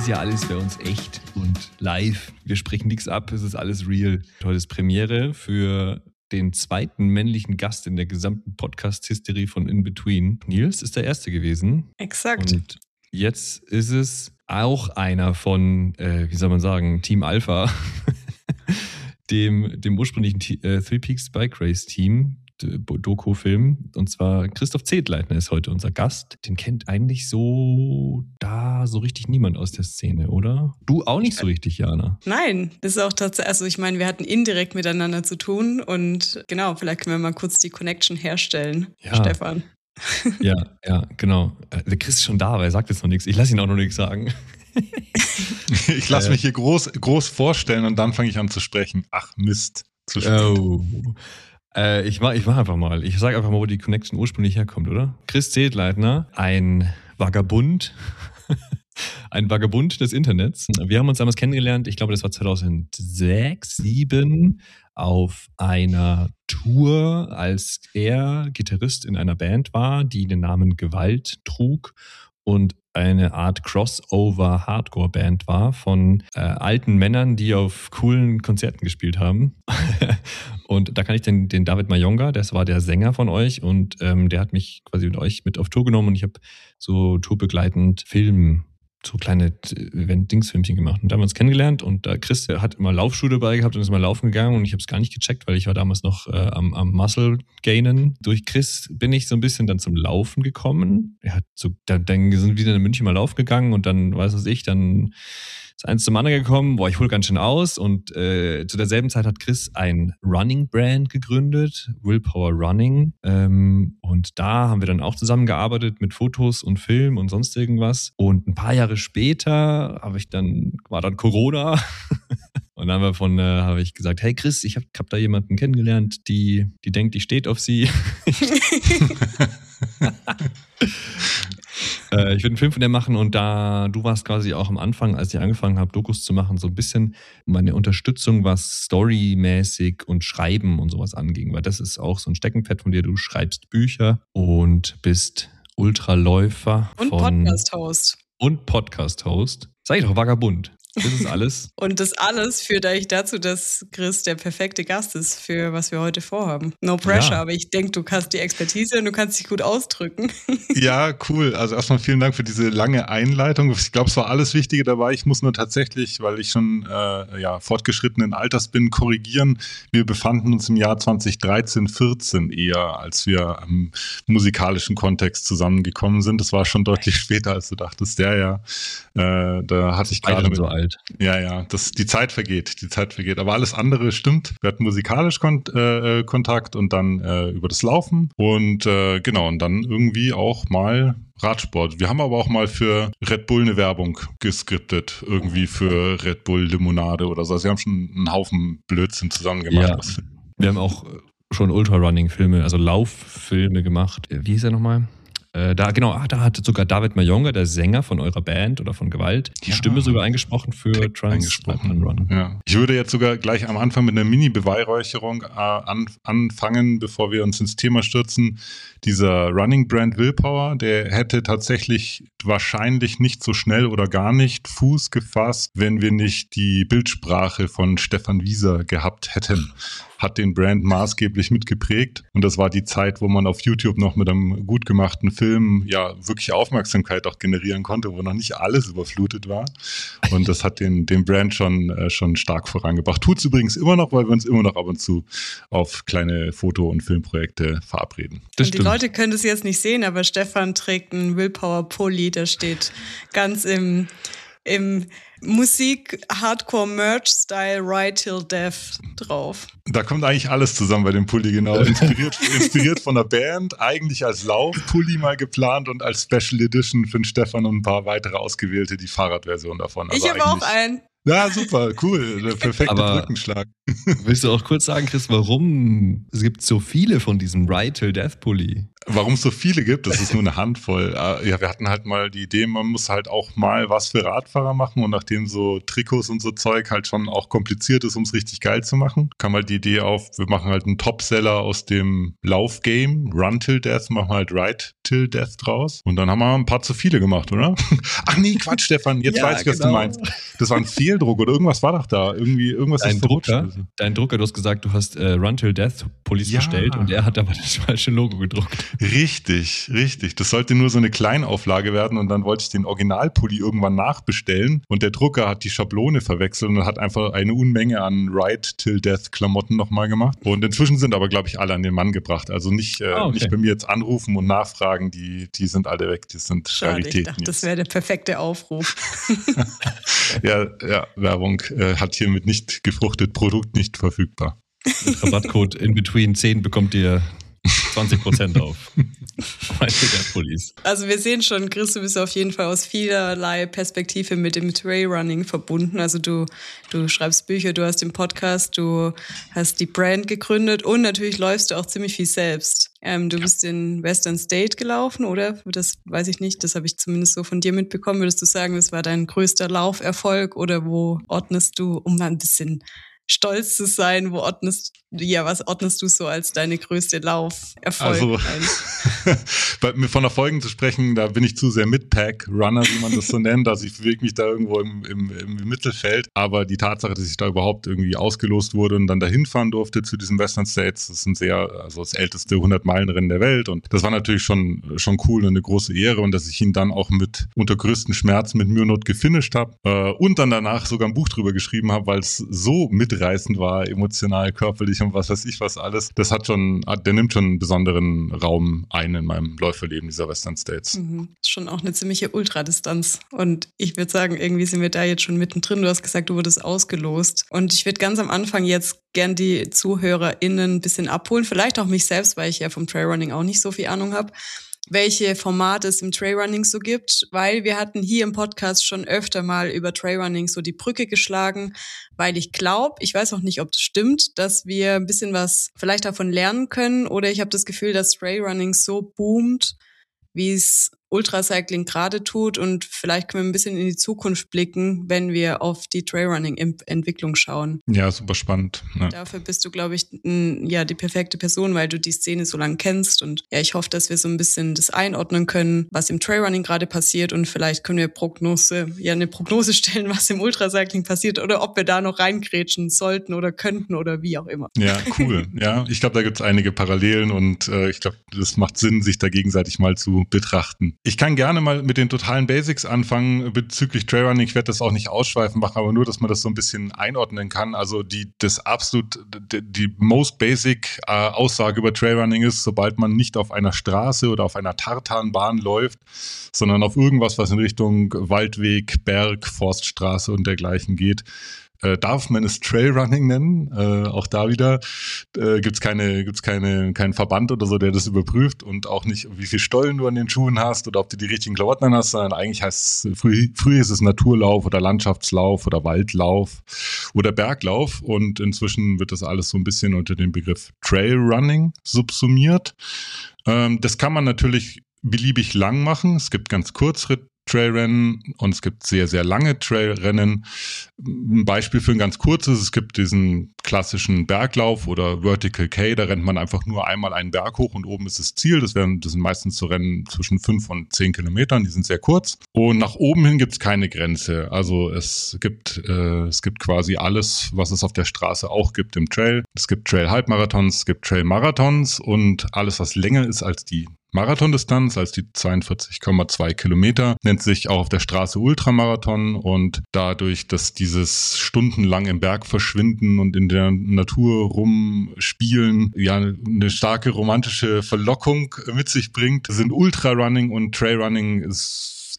ja alles bei uns echt und live. Wir sprechen nichts ab, es ist alles real. Heute ist Premiere für den zweiten männlichen Gast in der gesamten Podcast-Hysterie von In Between. Nils ist der Erste gewesen. Exakt. Und jetzt ist es auch einer von, wie soll man sagen, Team Alpha, dem ursprünglichen Three Peaks Bike Race Team, Doku-Film. Und zwar Christoph Zedleitner ist heute unser Gast. Den kennt eigentlich so richtig niemand aus der Szene, oder? Du auch nicht so richtig, Jana. Nein, das ist auch tatsächlich, also ich meine, wir hatten indirekt miteinander zu tun und genau, vielleicht können wir mal kurz die Connection herstellen, ja. Stefan. Ja, genau. Der Chris ist schon da, aber er sagt jetzt noch nichts. Ich lasse ihn auch noch nichts sagen. Ich lasse mich hier groß vorstellen und dann fange ich an zu sprechen. Ach Mist. Zu spät. Oh. Ich mach einfach mal. Ich sage einfach mal, wo die Connection ursprünglich herkommt, oder? Chris Zedleitner, ein Vagabund. Ein Vagabund des Internets. Wir haben uns damals kennengelernt, ich glaube, das war 2006, 2007, auf einer Tour, als er Gitarrist in einer Band war, die den Namen Gewalt trug und eine Art Crossover-Hardcore-Band war von alten Männern, die auf coolen Konzerten gespielt haben. Und da kann ich den David Mayonga, das war der Sänger von euch und der hat mich quasi mit euch mit auf Tour genommen und ich habe so tourbegleitend so kleine Dingsfilmchen gemacht. Und da haben wir uns kennengelernt und Chris hat immer Laufschuhe dabei gehabt und ist mal laufen gegangen und ich habe es gar nicht gecheckt, weil ich war damals noch am Muscle Gainen. Durch Chris bin ich so ein bisschen dann zum Laufen gekommen. Dann sind wir wieder in München mal laufen gegangen und dann, dann ist eins zum anderen gekommen, ich hole ganz schön aus und zu derselben Zeit hat Chris ein Running-Brand gegründet, Willpower Running, und da haben wir dann auch zusammengearbeitet mit Fotos und Film und sonst irgendwas und ein paar Jahre später war dann Corona und dann habe ich gesagt, hey Chris, ich hab da jemanden kennengelernt, die denkt, ich steht auf sie. Ich würde einen Film von der machen und du warst quasi auch am Anfang, als ich angefangen habe, Dokus zu machen, so ein bisschen meine Unterstützung, was storymäßig und Schreiben und sowas anging, weil das ist auch so ein Steckenpferd von dir. Du schreibst Bücher und bist Ultraläufer. Und Podcast-Host. Und Podcast-Host. Sag ich doch, Vagabund. Das ist alles. Und das alles führt eigentlich dazu, dass Chris der perfekte Gast ist für was wir heute vorhaben. No pressure, aber ich denke, du hast die Expertise und du kannst dich gut ausdrücken. Ja, cool. Also erstmal vielen Dank für diese lange Einleitung. Ich glaube, es war alles Wichtige dabei. Ich muss nur tatsächlich, weil ich schon fortgeschrittenen Alters bin, korrigieren. Wir befanden uns im Jahr 2013, 14 eher, als wir im musikalischen Kontext zusammengekommen sind. Das war schon deutlich später, als du dachtest. Da hatte ich gerade so alt. Ja, die Zeit vergeht. Aber alles andere stimmt. Wir hatten musikalisch Kontakt und dann über das Laufen und und dann irgendwie auch mal Radsport. Wir haben aber auch mal für Red Bull eine Werbung geskriptet, irgendwie für Red Bull Limonade oder so. Also wir haben schon einen Haufen Blödsinn zusammen gemacht. Ja, wir haben auch schon Ultrarunning-Filme, also Lauffilme gemacht. Wie hieß er nochmal? Da hat sogar David Mayonga, der Sänger von eurer Band oder von Gewalt, die Stimme sogar eingesprochen für Run. Ja. Ich würde jetzt sogar gleich am Anfang mit einer Mini-Beweihräucherung anfangen, bevor wir uns ins Thema stürzen. Dieser Running Brand Willpower, der hätte tatsächlich wahrscheinlich nicht so schnell oder gar nicht Fuß gefasst, wenn wir nicht die Bildsprache von Stefan Wieser gehabt hätten. Hat den Brand maßgeblich mitgeprägt und das war die Zeit, wo man auf YouTube noch mit einem gut gemachten Film wirklich Aufmerksamkeit auch generieren konnte, wo noch nicht alles überflutet war und das hat den Brand schon stark vorangebracht. Tut's übrigens immer noch, weil wir uns immer noch ab und zu auf kleine Foto- und Filmprojekte verabreden. Und die Leute können das jetzt nicht sehen, aber Stefan trägt einen Willpower-Pulli, der steht ganz im Musik-Hardcore-Merch-Style Ride Till Death drauf. Da kommt eigentlich alles zusammen bei dem Pulli, genau. Inspiriert von der Band, eigentlich als Laufpulli mal geplant und als Special Edition für den Stefan und ein paar weitere ausgewählte, die Fahrradversion davon. Also ich habe auch einen. Ja, super, cool. Der perfekte Brückenschlag. Willst du auch kurz sagen, Chris, warum es gibt so viele von diesem Ride Till Death Pulli? warum es so viele gibt, das ist nur eine Handvoll. Ja, wir hatten halt mal die Idee, man muss halt auch mal was für Radfahrer machen und nachdem so Trikots und so Zeug halt schon auch kompliziert ist, um es richtig geil zu machen, kam halt die Idee auf, wir machen halt einen Topseller aus dem Laufgame, Run Till Death, machen wir halt Ride Till Death draus und dann haben wir ein paar zu viele gemacht, oder? Ach nee, Quatsch, Stefan, jetzt weiß ich, was du meinst. Das war ein Fehldruck oder irgendwas war doch da. Irgendwas ist verrutscht. Dein Drucker, du hast gesagt, du hast Run Till Death Police bestellt und er hat aber das falsche Logo gedruckt. Richtig. Das sollte nur so eine Kleinauflage werden und dann wollte ich den Originalpulli irgendwann nachbestellen und der Drucker hat die Schablone verwechselt und hat einfach eine Unmenge an Ride Till Death Klamotten nochmal gemacht. Und inzwischen sind aber, glaube ich, alle an den Mann gebracht. Also nicht bei mir jetzt anrufen und nachfragen, die sind alle weg. Die sind Raritäten. Ich dachte, das wäre der perfekte Aufruf. Ja, Werbung hat hiermit nicht gefruchtet, Produkt nicht verfügbar. Mit Rabattcode in between 10 bekommt ihr 20% auf. Also wir sehen schon, Chris, du bist auf jeden Fall aus vielerlei Perspektive mit dem Trailrunning verbunden. Also du schreibst Bücher, du hast den Podcast, du hast die Brand gegründet und natürlich läufst du auch ziemlich viel selbst. Du bist in Western State gelaufen, oder? Das weiß ich nicht, das habe ich zumindest so von dir mitbekommen. Würdest du sagen, das war dein größter Lauferfolg oder wo ordnest du, um mal ein bisschen stolz zu sein, was ordnest du so als deine größte Lauferfolg ein? Von Erfolgen zu sprechen, da bin ich zu sehr Mid-Pack-Runner, wie man das so nennt. Also ich bewege mich da irgendwo im Mittelfeld. Aber die Tatsache, dass ich da überhaupt irgendwie ausgelost wurde und dann dahin fahren durfte zu diesem Western States, das ist das älteste 100-Meilen-Rennen der Welt. Und das war natürlich schon cool und eine große Ehre. Und dass ich ihn dann auch unter größten Schmerz mit Mühe und Not gefinisht habe. Und dann danach sogar ein Buch drüber geschrieben habe, weil es so mitreißend war, emotional, körperlich und was weiß ich was alles. Der nimmt schon einen besonderen Raum ein in meinem Läuferleben, dieser Western States. Ist schon auch eine ziemliche Ultradistanz. Und ich würde sagen, irgendwie sind wir da jetzt schon mittendrin. Du hast gesagt, du wurdest ausgelost. Und ich würde ganz am Anfang jetzt gern die ZuhörerInnen ein bisschen abholen. Vielleicht auch mich selbst, weil ich ja vom Trailrunning auch nicht so viel Ahnung habe, welche Formate es im Trailrunning so gibt, weil wir hatten hier im Podcast schon öfter mal über Trailrunning so die Brücke geschlagen, weil ich glaube, ich weiß auch nicht, ob das stimmt, dass wir ein bisschen was vielleicht davon lernen können oder ich habe das Gefühl, dass Trailrunning so boomt, wie es Ultracycling gerade tut und vielleicht können wir ein bisschen in die Zukunft blicken, wenn wir auf die Trailrunning-Entwicklung schauen. Ja, super spannend. Ja. Dafür bist du, glaube ich, die perfekte Person, weil du die Szene so lange kennst und ja, ich hoffe, dass wir so ein bisschen das einordnen können, was im Trailrunning gerade passiert und vielleicht können wir eine Prognose stellen, was im Ultracycling passiert oder ob wir da noch reingrätschen sollten oder könnten oder wie auch immer. Ja, cool. Ja, ich glaube, da gibt es einige Parallelen und ich glaube, das macht Sinn, sich da gegenseitig mal zu betrachten. Ich kann gerne mal mit den totalen Basics anfangen bezüglich Trailrunning. Ich werde das auch nicht ausschweifen machen, aber nur, dass man das so ein bisschen einordnen kann. Also die most basic Aussage über Trailrunning ist, sobald man nicht auf einer Straße oder auf einer Tartanbahn läuft, sondern auf irgendwas, was in Richtung Waldweg, Berg, Forststraße und dergleichen geht, darf man es Trailrunning nennen. Auch da wieder gibt's keinen Verband oder so, der das überprüft und auch nicht, wie viel Stollen du an den Schuhen hast oder ob du die richtigen Klamotten an hast, sondern eigentlich heißt es, früher ist es Naturlauf oder Landschaftslauf oder Waldlauf oder Berglauf und inzwischen wird das alles so ein bisschen unter dem Begriff Trailrunning subsumiert. Das kann man natürlich beliebig lang machen. Es gibt ganz Trailrennen und es gibt sehr, sehr lange Trailrennen. Ein Beispiel für ein ganz kurzes, es gibt diesen klassischen Berglauf oder Vertical K, da rennt man einfach nur einmal einen Berg hoch und oben ist das Ziel. Das sind meistens so Rennen zwischen 5 und 10 Kilometern, die sind sehr kurz. Und nach oben hin gibt es keine Grenze. Also es gibt quasi alles, was es auf der Straße auch gibt im Trail. Es gibt Trail-Halbmarathons, es gibt Trail-Marathons und alles, was länger ist als die Marathondistanz, als die 42,2 Kilometer, nennt sich auch auf der Straße Ultramarathon und dadurch, dass dieses stundenlang im Berg verschwinden und in der Natur rumspielen, ja, eine starke romantische Verlockung mit sich bringt, sind Ultrarunning und Trailrunning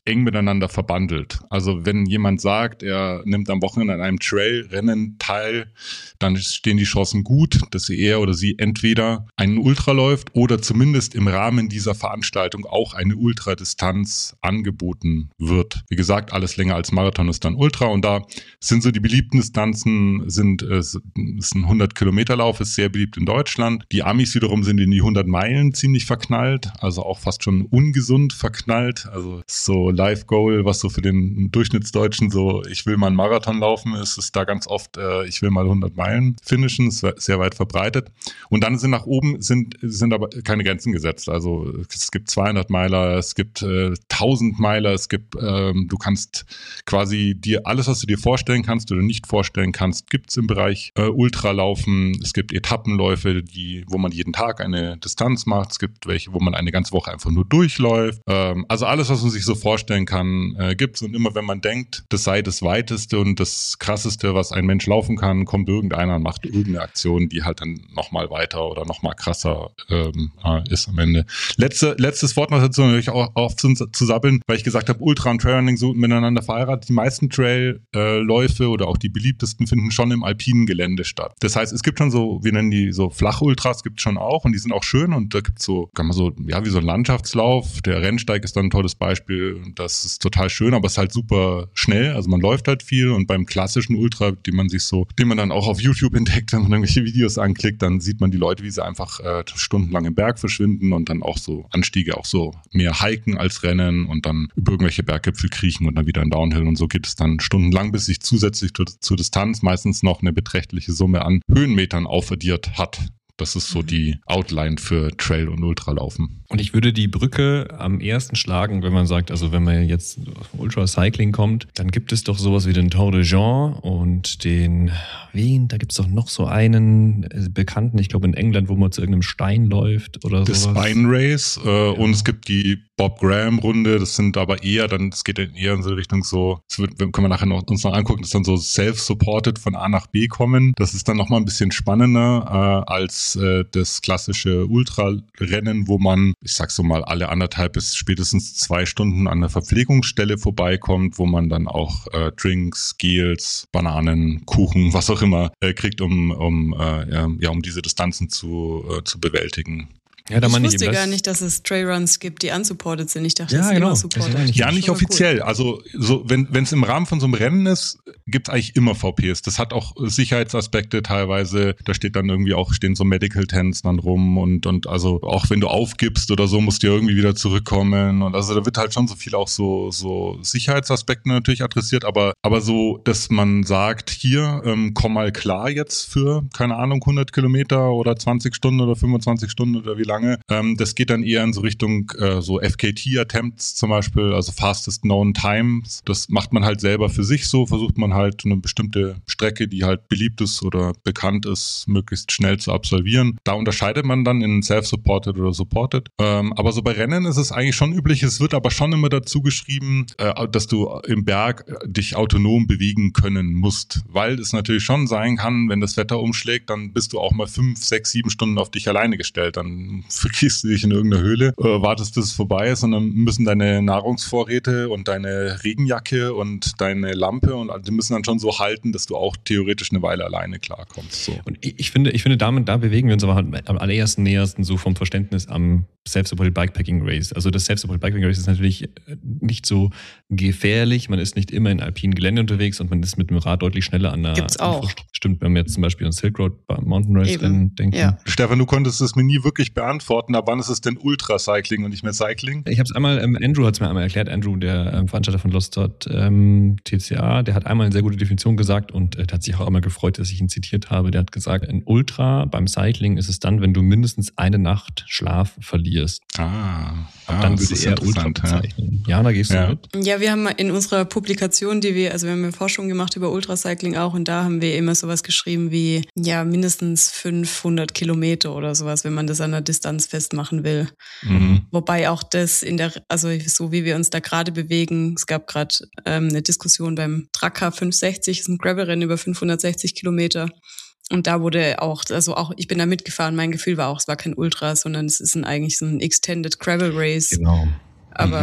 eng miteinander verbandelt. Also wenn jemand sagt, er nimmt am Wochenende an einem Trailrennen teil, dann stehen die Chancen gut, dass er oder sie entweder einen Ultra läuft oder zumindest im Rahmen dieser Veranstaltung auch eine Ultradistanz angeboten wird. Wie gesagt, alles länger als Marathon ist dann Ultra und da sind so die beliebten Distanzen, ist ein 100-Kilometer-Lauf, ist sehr beliebt in Deutschland. Die Amis wiederum sind in die 100 Meilen ziemlich verknallt, also auch fast schon ungesund verknallt. Also so Life-Goal, was so für den Durchschnittsdeutschen so, ich will mal einen Marathon laufen, ist es da ganz oft, ich will mal 100 Meilen finishen, ist sehr weit verbreitet. Und dann sind nach oben sind aber keine Grenzen gesetzt. Also es gibt 200 Meiler, es gibt 1000 Meiler, es gibt, du kannst quasi dir alles, was du dir vorstellen kannst oder nicht vorstellen kannst, gibt's im Bereich Ultralaufen. Es gibt Etappenläufe, wo man jeden Tag eine Distanz macht. Es gibt welche, wo man eine ganze Woche einfach nur durchläuft. Also alles, was man sich so vorstellen kann, gibt's. Und immer wenn man denkt, das sei das Weiteste und das Krasseste, was ein Mensch laufen kann, kommt irgendeiner und macht irgendeine Aktion, die halt dann nochmal weiter oder nochmal krasser ist am Ende. Letztes Wort noch dazu, natürlich auch auf zu sabbeln, weil ich gesagt habe, Ultra und Trailrunning so miteinander verheiratet. Die meisten Trailläufe oder auch die beliebtesten finden schon im alpinen Gelände statt. Das heißt, es gibt schon so, wir nennen die so Flachultras, gibt es schon auch und die sind auch schön und da gibt es so, kann man so, ja, wie so ein Landschaftslauf. Der Rennsteig ist dann ein tolles Beispiel. Das ist total schön, aber es ist halt super schnell. Also man läuft halt viel und beim klassischen Ultra, den man dann auch auf YouTube entdeckt, wenn man irgendwelche Videos anklickt, dann sieht man die Leute, wie sie einfach stundenlang im Berg verschwinden und dann auch so Anstiege, auch so mehr hiken als rennen und dann über irgendwelche Berggipfel kriechen und dann wieder in Downhill und so geht es dann stundenlang, bis sich zusätzlich zur Distanz meistens noch eine beträchtliche Summe an Höhenmetern aufaddiert hat. Das ist so die Outline für Trail- und Ultralaufen. Und ich würde die Brücke am ersten schlagen, wenn man sagt, also wenn man jetzt auf Ultracycling kommt, dann gibt es doch sowas wie den Tour de Jean und da gibt es doch noch so einen Bekannten, ich glaube in England, wo man zu irgendeinem Stein läuft oder das sowas. Spine Race und es gibt die Bob Graham Runde, das sind aber es geht dann eher in so Richtung so, können wir nachher uns noch angucken, das ist dann so self-supported von A nach B kommen. Das ist dann nochmal ein bisschen spannender als das klassische Ultrarennen, wo man, ich sag so mal, alle 1,5 bis spätestens 2 Stunden an der Verpflegungsstelle vorbeikommt, wo man dann auch Drinks, Gels, Bananen, Kuchen, was auch immer kriegt, um diese Distanzen zu bewältigen. Ja, ich wusste gar nicht, dass es Trailruns gibt, die unsupported sind. Ich dachte, das ist immer supported. Ja, nicht offiziell. Cool. Also so, wenn es im Rahmen von so einem Rennen ist, gibt es eigentlich immer VPs. Das hat auch Sicherheitsaspekte teilweise. Da stehen so Medical Tents dann rum und also auch wenn du aufgibst oder so, musst du ja irgendwie wieder zurückkommen. Und also da wird halt schon so viel auch so Sicherheitsaspekte natürlich adressiert, aber so, dass man sagt, hier, komm mal klar jetzt für, keine Ahnung, 100 Kilometer oder 20 Stunden oder 25 Stunden oder wie lange. Das geht dann eher in so Richtung so FKT-Attempts zum Beispiel, also Fastest Known Times. Das macht man halt selber für sich so, versucht man halt eine bestimmte Strecke, die halt beliebt ist oder bekannt ist, möglichst schnell zu absolvieren. Da unterscheidet man dann in Self-Supported oder Supported. Aber so bei Rennen ist es eigentlich schon üblich, es wird aber schon immer dazu geschrieben, dass du im Berg dich autonom bewegen können musst, weil es natürlich schon sein kann, wenn das Wetter umschlägt, dann bist du auch mal 5, 6, 7 Stunden auf dich alleine gestellt. Dann vergehst du dich in irgendeiner Höhle, wartest, bis es vorbei ist und dann müssen deine Nahrungsvorräte und deine Regenjacke und deine Lampe und die müssen dann schon so halten, dass du auch theoretisch eine Weile alleine klarkommst. So. Und ich finde, da bewegen wir uns aber halt am nähersten so vom Verständnis am Self-Supported Bikepacking Race. Also das Self-Supported Bikepacking Race ist natürlich nicht so gefährlich, man ist nicht immer in alpinen Gelände unterwegs und man ist mit dem Rad deutlich schneller an der Gibt's auch. Stimmt, wenn wir jetzt zum Beispiel an Silk Road Mountain Race denken. Ja. Stefan, du konntest es mir nie wirklich beantworten, ab wann ist es denn Ultracycling und nicht mehr Cycling? Ich habe es einmal, Andrew hat es mir einmal erklärt, Andrew, der Veranstalter von Lost TCA, der hat einmal eine sehr gute Definition gesagt und der hat sich auch einmal gefreut, dass ich ihn zitiert habe. Der hat gesagt, ein Ultra beim Cycling ist es dann, wenn du mindestens eine Nacht Schlaf verlierst. Dann würde er Ultra bezeichnen. Ja, da gehst du mit. Ja, wir haben in unserer Publikation, wir haben Forschung gemacht über Ultracycling auch und da haben wir immer sowas geschrieben wie, ja, mindestens 500 Kilometer oder sowas, wenn man das an der Distanz festmachen will. Mhm. Wobei auch das so wie wir uns da gerade bewegen, es gab gerade eine Diskussion beim Tracker 560, das ist ein Gravelrennen über 560 Kilometer. Und da wurde auch ich bin da mitgefahren, mein Gefühl war auch, es war kein Ultra, sondern es ist eigentlich so ein Extended Gravel Race. Genau. Aber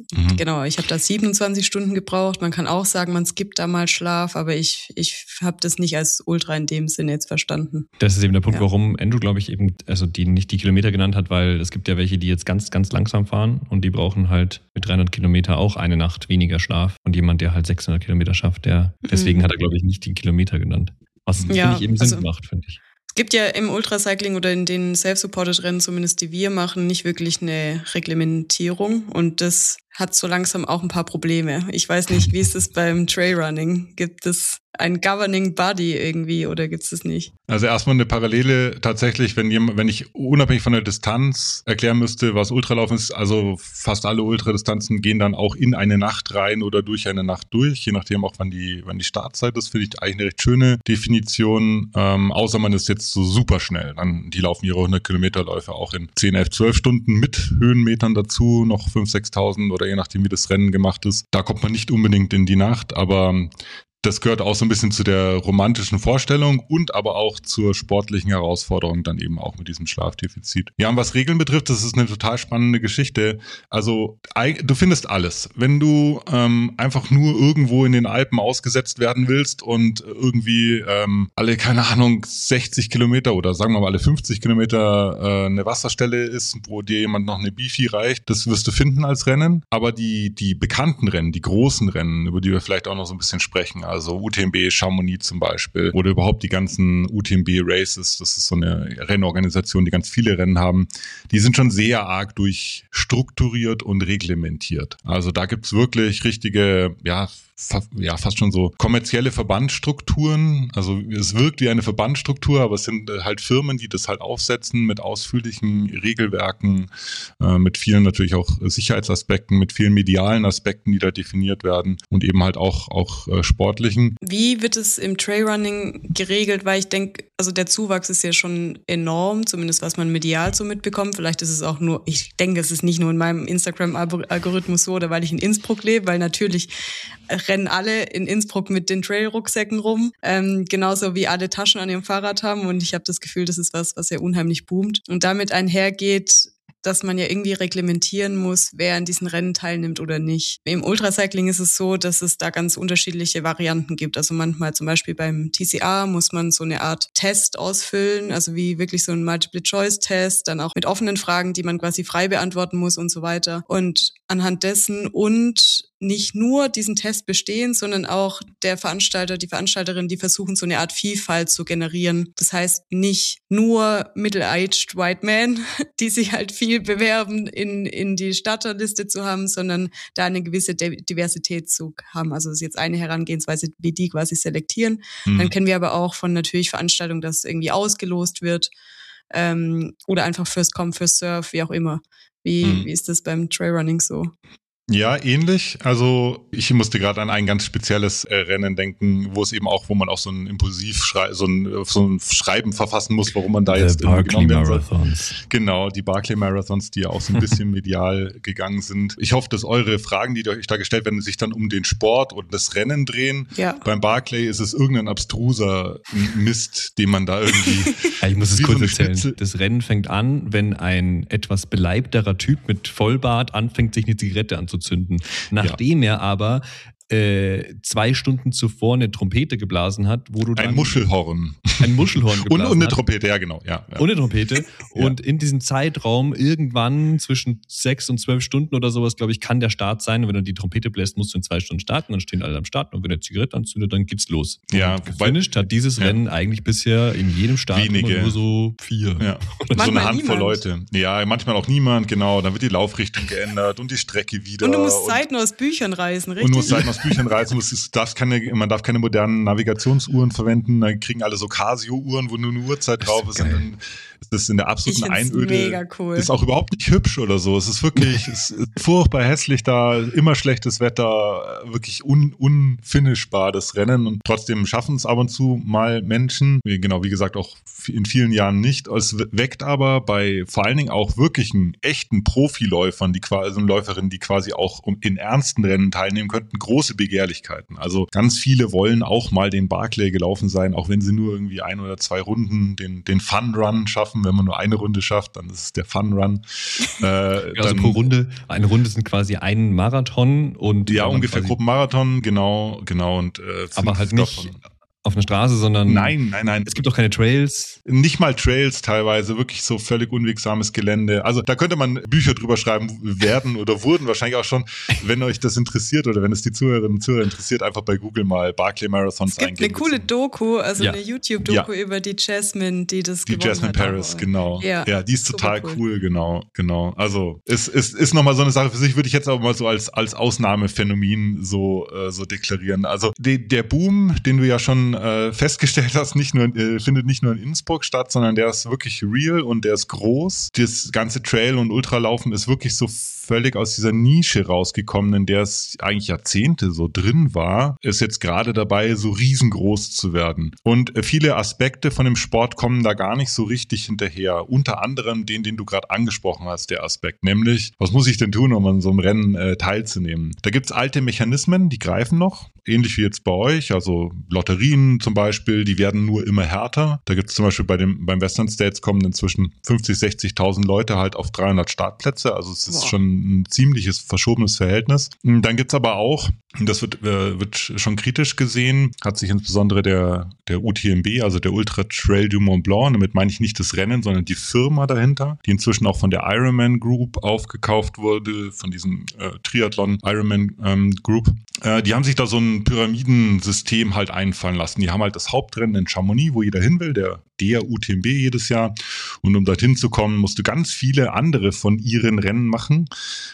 Genau, ich habe da 27 Stunden gebraucht. Man kann auch sagen, man skippt da mal Schlaf, aber ich habe das nicht als Ultra in dem Sinne jetzt verstanden. Das ist eben der Punkt, warum Andrew, glaube ich, eben die nicht die Kilometer genannt hat, weil es gibt ja welche, die jetzt ganz, ganz langsam fahren und die brauchen halt mit 300 Kilometer auch eine Nacht weniger Schlaf. Und jemand, der halt 600 Kilometer schafft, deswegen hat er, glaube ich, nicht die Kilometer genannt. Was finde ich eben Sinn macht, finde ich. Es gibt ja im Ultracycling oder in den Self-Supported-Rennen, zumindest die wir machen, nicht wirklich eine Reglementierung und das hat so langsam auch ein paar Probleme. Ich weiß nicht, wie ist es beim Trailrunning? Gibt es ein Governing Body irgendwie oder gibt es das nicht? Also erstmal eine Parallele tatsächlich, wenn ich unabhängig von der Distanz erklären müsste, was Ultralaufen ist, also fast alle Ultradistanzen gehen dann auch in eine Nacht rein oder durch eine Nacht durch, je nachdem auch wann die Startzeit ist, finde ich eigentlich eine recht schöne Definition, außer man ist jetzt so super schnell, dann die laufen ihre 100 Kilometerläufe auch in 10, 11, 12 Stunden mit Höhenmetern dazu, noch 5.000, 6.000 oder je nachdem, wie das Rennen gemacht ist. Da kommt man nicht unbedingt in die Nacht, aber das gehört auch so ein bisschen zu der romantischen Vorstellung und aber auch zur sportlichen Herausforderung dann eben auch mit diesem Schlafdefizit. Ja, und was Regeln betrifft, das ist eine total spannende Geschichte. Also du findest alles. Wenn du einfach nur irgendwo in den Alpen ausgesetzt werden willst und irgendwie alle, keine Ahnung, 60 Kilometer oder sagen wir mal alle 50 Kilometer eine Wasserstelle ist, wo dir jemand noch eine Bifi reicht, das wirst du finden als Rennen. Aber die bekannten Rennen, die großen Rennen, über die wir vielleicht auch noch so ein bisschen sprechen, also UTMB Chamonix zum Beispiel oder überhaupt die ganzen UTMB Races, das ist so eine Rennorganisation, die ganz viele Rennen haben, die sind schon sehr arg durchstrukturiert und reglementiert. Also da gibt's wirklich richtige, fast schon so kommerzielle Verbandsstrukturen. Also es wirkt wie eine Verbandsstruktur, aber es sind halt Firmen, die das halt aufsetzen mit ausführlichen Regelwerken, mit vielen natürlich auch Sicherheitsaspekten, mit vielen medialen Aspekten, die da definiert werden und eben halt auch sportlichen. Wie wird es im Trailrunning geregelt? Weil ich denke, also der Zuwachs ist ja schon enorm, zumindest was man medial so mitbekommt. Vielleicht ist es auch nur, ich denke, es ist nicht nur in meinem Instagram-Algorithmus so oder weil ich in Innsbruck lebe, weil natürlich rennen alle in Innsbruck mit den Trail-Rucksäcken rum, genauso wie alle Taschen an ihrem Fahrrad haben und ich habe das Gefühl, das ist was ja unheimlich boomt und damit einhergeht, dass man ja irgendwie reglementieren muss, wer an diesen Rennen teilnimmt oder nicht. Im Ultracycling ist es so, dass es da ganz unterschiedliche Varianten gibt. Also manchmal zum Beispiel beim TCA muss man so eine Art Test ausfüllen, also wie wirklich so ein Multiple-Choice-Test, dann auch mit offenen Fragen, die man quasi frei beantworten muss und so weiter. Und anhand dessen und nicht nur diesen Test bestehen, sondern auch der Veranstalter, die Veranstalterin, die versuchen, so eine Art Vielfalt zu generieren. Das heißt, nicht nur middle-aged white men, die sich halt viel bewerben, in die Starterliste zu haben, sondern da eine gewisse Diversität zu haben. Also das ist jetzt eine Herangehensweise, wie die quasi selektieren. Dann kennen wir aber auch von natürlich Veranstaltungen, dass irgendwie ausgelost wird oder einfach First Come, First Serve, wie auch immer. Wie ist das beim Trailrunning so? Ja, ähnlich. Also ich musste gerade an ein ganz spezielles Rennen denken, wo man auch so ein so ein Schreiben verfassen muss, warum man da jetzt genommen werden soll. Genau, die Barclay Marathons, die ja auch so ein bisschen medial gegangen sind. Ich hoffe, dass eure Fragen, die euch da gestellt werden, sich dann um den Sport und das Rennen drehen. Ja. Beim Barclay ist es irgendein abstruser Mist, den man da irgendwie... Ja, ich muss es kurz erzählen. Das Rennen fängt an, wenn ein etwas beleibterer Typ mit Vollbart anfängt, sich eine Zigarette anzuzünden. Nachdem er aber 2 Stunden zuvor eine Trompete geblasen hat, wo du dann... Ein Muschelhorn geblasen und eine Trompete, ja genau. Ja. Und eine Trompete. Und in diesem Zeitraum irgendwann zwischen 6 und 12 Stunden oder sowas, glaube ich, kann der Start sein. Und wenn du die Trompete bläst, musst du in 2 Stunden starten, dann stehen alle am Start. Und wenn der Zigarette anzündet, dann geht's los. Ja, und gefinisht hat dieses Rennen eigentlich bisher in jedem Start wenige. Immer nur so 4. Ja. So eine Handvoll Leute. Ja, manchmal auch niemand, genau. Dann wird die Laufrichtung geändert und die Strecke wieder. Und du musst Seiten aus Büchern reißen, richtig? Und du musst Seiten aus Büchern reißen. Man darf keine modernen Navigationsuhren verwenden. Dann kriegen alle so Casio-Uhren, wo nur eine Uhrzeit drauf ist. Und dann ist das in der absoluten Einöde. Mega cool. Ist auch überhaupt nicht hübsch oder so. Es ist wirklich es ist furchtbar hässlich da. Immer schlechtes Wetter. Wirklich unfinishbar, das Rennen. Und trotzdem schaffen es ab und zu mal Menschen. Genau, wie gesagt, auch in vielen Jahren nicht. Es weckt aber bei vor allen Dingen auch wirklichen, echten Profiläufern, Läuferinnen, die quasi auch in ernsten Rennen teilnehmen könnten, große Begehrlichkeiten. Also ganz viele wollen auch mal den Barclay gelaufen sein, auch wenn sie nur irgendwie 1 oder 2 Runden den Fun-Run schaffen. schaffen. Wenn man nur eine Runde schafft, dann ist es der Fun Run. Also pro Runde, eine Runde sind quasi ein Marathon und ja, ungefähr Gruppenmarathon, genau und aber halt nicht auf einer Straße, sondern nein. Es gibt auch keine Trails. Nicht mal Trails teilweise, wirklich so völlig unwegsames Gelände. Also da könnte man Bücher drüber schreiben, werden oder wurden wahrscheinlich auch schon, wenn euch das interessiert oder wenn es die Zuhörerinnen und Zuhörer interessiert, einfach bei Google mal Barclay Marathons eingeben. Es gibt eine coole Doku, also eine YouTube-Doku über die Jasmine, die das gewonnen hat. Die Jasmine Paris, genau. Ja, die ist total cool, genau. Also es ist nochmal so eine Sache für sich, würde ich jetzt aber mal so als Ausnahmephänomen so deklarieren. Also der Boom, den du ja schon festgestellt hast, findet nicht nur in Innsbruck statt, sondern der ist wirklich real und der ist groß. Das ganze Trail- und Ultralaufen ist wirklich so völlig aus dieser Nische rausgekommen, in der es eigentlich Jahrzehnte so drin war, ist jetzt gerade dabei, so riesengroß zu werden. Und viele Aspekte von dem Sport kommen da gar nicht so richtig hinterher. Unter anderem den du gerade angesprochen hast, der Aspekt, nämlich, was muss ich denn tun, um an so einem Rennen teilzunehmen? Da gibt's alte Mechanismen, die greifen noch, ähnlich wie jetzt bei euch, also Lotterien zum Beispiel, die werden nur immer härter. Da gibt es zum Beispiel beim Western States kommen inzwischen 50.000, 60.000 Leute halt auf 300 Startplätze. Also es ist schon ein ziemliches verschobenes Verhältnis. Dann gibt es aber auch, das wird schon kritisch gesehen, hat sich insbesondere der UTMB, also der Ultra Trail du Mont Blanc, damit meine ich nicht das Rennen, sondern die Firma dahinter, die inzwischen auch von der Ironman Group aufgekauft wurde, von diesem Triathlon Ironman Group. Die haben sich da so ein Pyramidensystem halt einfallen lassen. Die haben halt das Hauptrennen in Chamonix, wo jeder hin will, der UTMB jedes Jahr. Und um dorthin zu kommen, musst du ganz viele andere von ihren Rennen machen,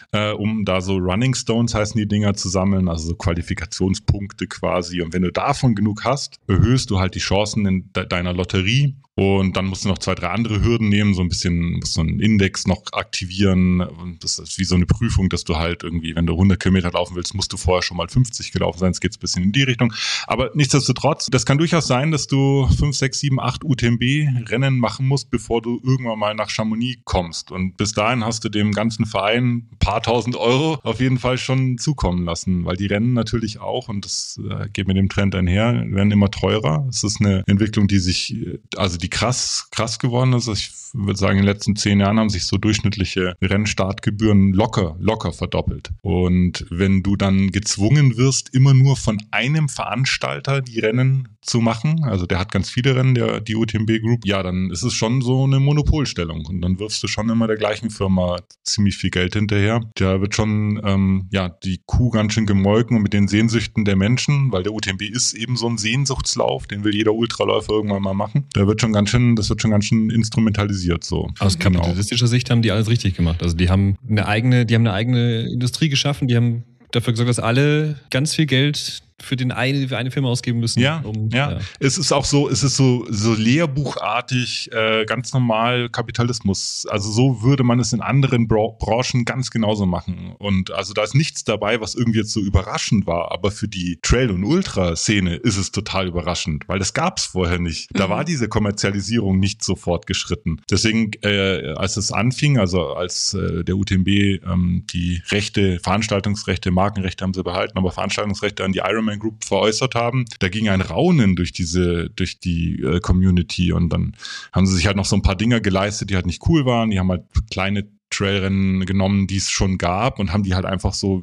um da so Running Stones heißen die Dinger zu sammeln, also so Qualifikationspunkte quasi. Und wenn du davon genug hast, erhöhst du halt die Chancen in deiner Lotterie. Und dann musst du noch 2, 3 andere Hürden nehmen, musst so einen Index noch aktivieren. Und das ist wie so eine Prüfung, dass du halt irgendwie, wenn du 100 Kilometer laufen willst, musst du vorher schon mal 50 gelaufen sein. Jetzt geht's ein bisschen in die Richtung. Aber nichtsdestotrotz, das kann durchaus sein, dass du 5, 6, 7, 8 UTMB-Rennen machen musst, bevor du irgendwann mal nach Chamonix kommst. Und bis dahin hast du dem ganzen Verein ein paar tausend Euro auf jeden Fall schon zukommen lassen, weil die Rennen natürlich auch, und das geht mit dem Trend einher, werden immer teurer. Es ist eine Entwicklung, die krass geworden ist. Ich würde sagen, in den letzten 10 Jahren haben sich so durchschnittliche Rennstartgebühren locker verdoppelt. Und wenn du dann gezwungen wirst, immer nur von einem Veranstalter die Rennen zu machen, also der hat ganz viele Rennen, die UTMB Group, ja, dann ist es schon so eine Monopolstellung und dann wirfst du schon immer der gleichen Firma ziemlich viel Geld hinterher. Da wird schon die Kuh ganz schön gemolken und mit den Sehnsüchten der Menschen, weil der UTMB ist eben so ein Sehnsuchtslauf, den will jeder Ultraläufer irgendwann mal machen. Das wird schon ganz schön instrumentalisiert so. Aus kapitalistischer Sicht haben die alles richtig gemacht. Also die haben eine eigene Industrie geschaffen, die haben dafür gesorgt, dass alle ganz viel Geld für eine Firma ausgeben müssen. Ja. Es ist auch so, so lehrbuchartig, ganz normal Kapitalismus. Also so würde man es in anderen Branchen ganz genauso machen. Und also da ist nichts dabei, was irgendwie jetzt so überraschend war. Aber für die Trail- und Ultra-Szene ist es total überraschend, weil das gab es vorher nicht. Da war diese Kommerzialisierung nicht so fortgeschritten. Deswegen, als es anfing, also als der UTMB die Veranstaltungsrechte, Markenrechte haben sie behalten, aber Veranstaltungsrechte an die Ironman Group veräußert haben, da ging ein Raunen durch die Community und dann haben sie sich halt noch so ein paar Dinger geleistet, die halt nicht cool waren. Die haben halt kleine Trailrennen genommen, die es schon gab und haben die halt einfach so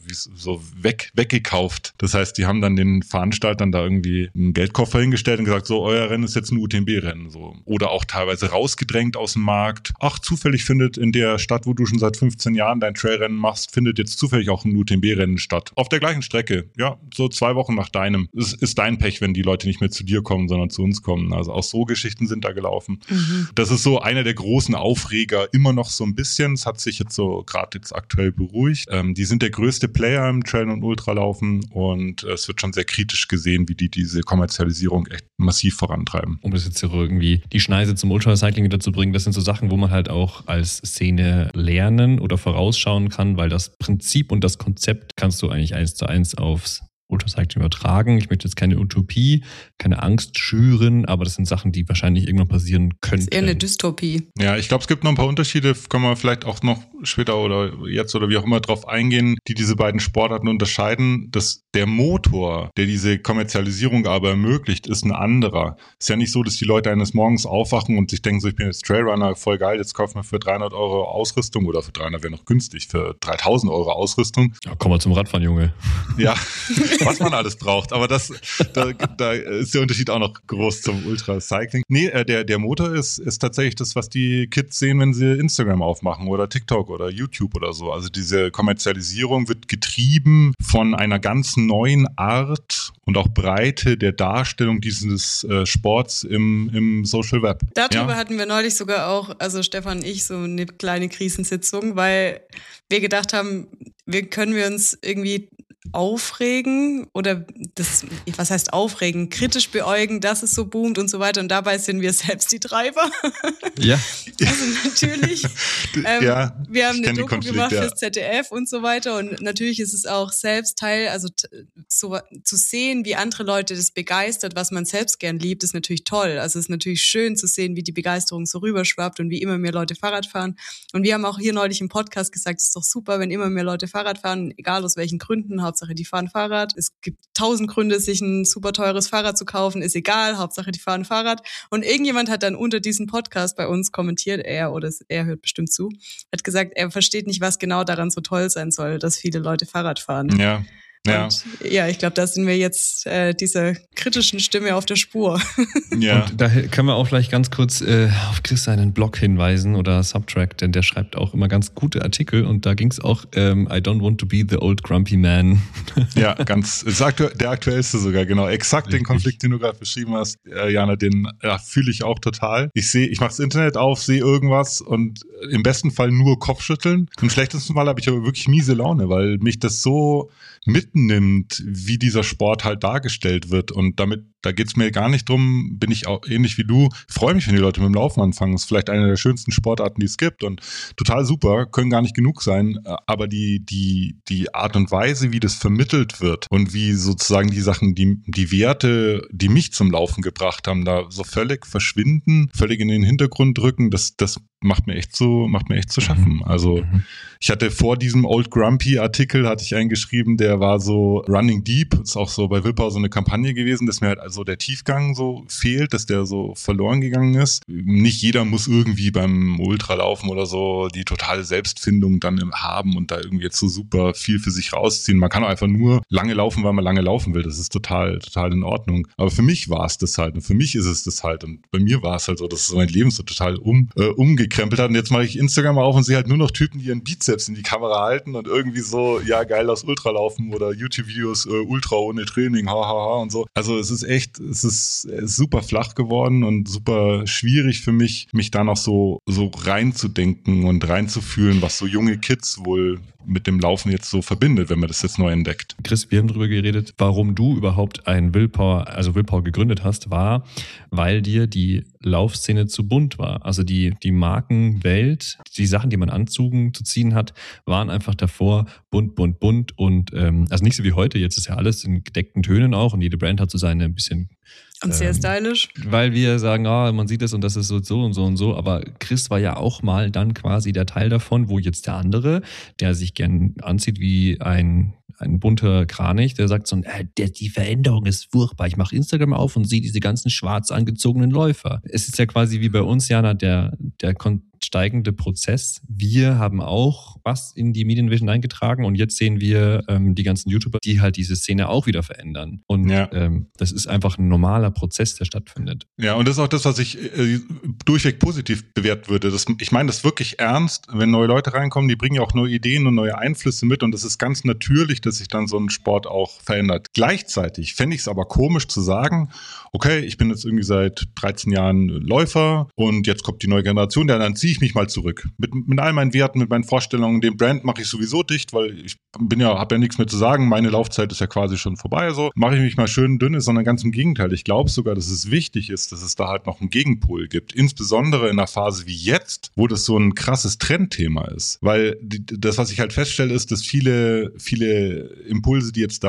weggekauft. Das heißt, die haben dann den Veranstaltern da irgendwie einen Geldkoffer hingestellt und gesagt, so, euer Rennen ist jetzt ein UTMB-Rennen. So. Oder auch teilweise rausgedrängt aus dem Markt. Ach, zufällig findet in der Stadt, wo du schon seit 15 Jahren dein Trailrennen machst, findet jetzt zufällig auch ein UTMB-Rennen statt. Auf der gleichen Strecke. Ja, so 2 Wochen nach deinem. Es ist dein Pech, wenn die Leute nicht mehr zu dir kommen, sondern zu uns kommen. Also auch so Geschichten sind da gelaufen. Das ist so einer der großen Aufreger, immer noch so ein bisschen. Es hat sich jetzt so gerade jetzt aktuell beruhigt. Die sind der größte Player im Trail- und Ultralaufen und es wird schon sehr kritisch gesehen, wie die diese Kommerzialisierung echt massiv vorantreiben. Um das jetzt irgendwie die Schneise zum Ultracycling wieder zu bringen, das sind so Sachen, wo man halt auch als Szene lernen oder vorausschauen kann, weil das Prinzip und das Konzept kannst du eigentlich 1:1 aufs Ultracycling übertragen. Ich möchte jetzt keine Utopie, keine Angst schüren, aber das sind Sachen, die wahrscheinlich irgendwann passieren könnten. Das ist eher eine Dystopie. Ja, ich glaube, es gibt noch ein paar Unterschiede, können wir vielleicht auch noch später oder jetzt oder wie auch immer drauf eingehen, die diese beiden Sportarten unterscheiden. Dass der Motor, der diese Kommerzialisierung aber ermöglicht, ist ein anderer. Es ist ja nicht so, dass die Leute eines Morgens aufwachen und sich denken, so, ich bin jetzt Trailrunner, voll geil, jetzt kaufen wir für 300 Euro Ausrüstung oder für 300 wäre noch günstig, für 3000 Euro Ausrüstung. Ja, komm mal zum Radfahren, Junge. Ja, was man alles braucht, aber da ist der Unterschied auch noch groß zum Ultracycling. Nee, der Motor ist tatsächlich das, was die Kids sehen, wenn sie Instagram aufmachen oder TikTok oder YouTube oder so. Also diese Kommerzialisierung wird getrieben von einer ganz neuen Art und auch Breite der Darstellung dieses Sports im Social Web. Darüber hatten wir neulich sogar auch, also Stefan und ich, so eine kleine Krisensitzung, weil wir gedacht haben, können wir uns irgendwie aufregen oder was heißt aufregen, kritisch beäugen, dass es so boomt und so weiter und dabei sind wir selbst die Treiber. Ja. Also natürlich, wir haben eine Doku gemacht fürs ZDF und so weiter und natürlich ist es auch selbst Teil, also so zu sehen, wie andere Leute das begeistert, was man selbst gern liebt, ist natürlich toll. Also es ist natürlich schön zu sehen, wie die Begeisterung so rüberschwappt und wie immer mehr Leute Fahrrad fahren und wir haben auch hier neulich im Podcast gesagt, es ist doch super, wenn immer mehr Leute Fahrrad fahren, egal aus welchen Gründen, Hauptsache die fahren Fahrrad. Es gibt 1000 Gründe, sich ein super teures Fahrrad zu kaufen, ist egal, Hauptsache die fahren Fahrrad. Und irgendjemand hat dann unter diesem Podcast bei uns kommentiert, er hört bestimmt zu, hat gesagt, er versteht nicht, was genau daran so toll sein soll, dass viele Leute Fahrrad fahren. Ja. Ja. Und ja, ich glaube, da sind wir jetzt dieser kritischen Stimme auf der Spur. Ja. Und da können wir auch vielleicht ganz kurz auf Chris seinen Blog hinweisen oder Subtrack, denn der schreibt auch immer ganz gute Artikel und da ging es auch I don't want to be the old grumpy man. Ja, der aktuellste sogar, genau. Exakt richtig. Den Konflikt, den du gerade beschrieben hast, Jana, den fühle ich auch total. Ich mache das Internet auf, sehe irgendwas und im besten Fall nur Kopfschütteln. Im schlechtesten Fall habe ich aber wirklich miese Laune, weil mich das so mitnimmt, wie dieser Sport halt dargestellt wird. Und da geht's mir gar nicht drum, bin ich auch ähnlich wie du, freue mich, wenn die Leute mit dem Laufen anfangen. Das ist vielleicht eine der schönsten Sportarten, die es gibt und total super, können gar nicht genug sein, aber die Art und Weise, wie das vermittelt wird und wie sozusagen die Sachen, die Werte, die mich zum Laufen gebracht haben, da so völlig verschwinden, völlig in den Hintergrund drücken, das macht mir echt zu schaffen. Also ich hatte vor diesem Old Grumpy Artikel hatte ich einen geschrieben, der war so Running Deep, ist auch so bei Willpower so eine Kampagne gewesen, dass mir halt also der Tiefgang so fehlt, dass der so verloren gegangen ist. Nicht jeder muss irgendwie beim Ultralaufen oder so die totale Selbstfindung dann haben und da irgendwie jetzt so super viel für sich rausziehen. Man kann auch einfach nur lange laufen, weil man lange laufen will. Das ist total in Ordnung. Aber für mich war es das halt und für mich ist es das halt und bei mir war es halt so, dass es mein Leben so total umgekrempelt hat und jetzt mache ich Instagram auf und sehe halt nur noch Typen, die ihren Bizeps in die Kamera halten und irgendwie so, ja geil, das Ultralaufen oder YouTube-Videos Ultra ohne Training, hahaha und so. Also es ist super flach geworden und super schwierig für mich da noch so reinzudenken und reinzufühlen, was so junge Kids wohl mit dem Laufen jetzt so verbindet, wenn man das jetzt neu entdeckt. Chris, wir haben darüber geredet, warum du überhaupt ein Willpower gegründet hast, war, weil dir die Laufszene zu bunt war. Also die Markenwelt, die Sachen, die man zu ziehen hat, waren einfach davor bunt und also nicht so wie heute, jetzt ist ja alles in gedeckten Tönen auch und jede Brand hat so seine ein bisschen und sehr stylisch. Weil wir sagen, man sieht es und das ist so und so und so, aber Chris war ja auch mal dann quasi der Teil davon, wo jetzt der andere, der sich gern anzieht wie ein bunter Kranich, der sagt so, die Veränderung ist furchtbar. Ich mache Instagram auf und sehe diese ganzen schwarz angezogenen Läufer. Es ist ja quasi wie bei uns, Jana, der steigende Prozess. Wir haben auch was in die Medienvision eingetragen und jetzt sehen wir die ganzen YouTuber, die halt diese Szene auch wieder verändern. Und das ist einfach ein normaler Prozess, der stattfindet. Ja, und das ist auch das, was ich durchweg positiv bewerten würde. Ich meine das wirklich ernst, wenn neue Leute reinkommen, die bringen ja auch neue Ideen und neue Einflüsse mit und das ist ganz natürlich, dass sich dann so ein Sport auch verändert. Gleichzeitig fände ich es aber komisch zu sagen, okay, ich bin jetzt irgendwie seit 13 Jahren Läufer und jetzt kommt die neue Generation, dann ziehe ich mich mal zurück. Mit all meinen Werten, mit meinen Vorstellungen, den Brand mache ich sowieso dicht, weil ich habe ja nichts mehr zu sagen, meine Laufzeit ist ja quasi schon vorbei, also mache ich mich mal schön dünn, sondern ganz im Gegenteil. Ich glaube sogar, dass es wichtig ist, dass es da halt noch einen Gegenpol gibt, insbesondere in einer Phase wie jetzt, wo das so ein krasses Trendthema ist, weil das, was ich halt feststelle, ist, dass viele Impulse, die jetzt da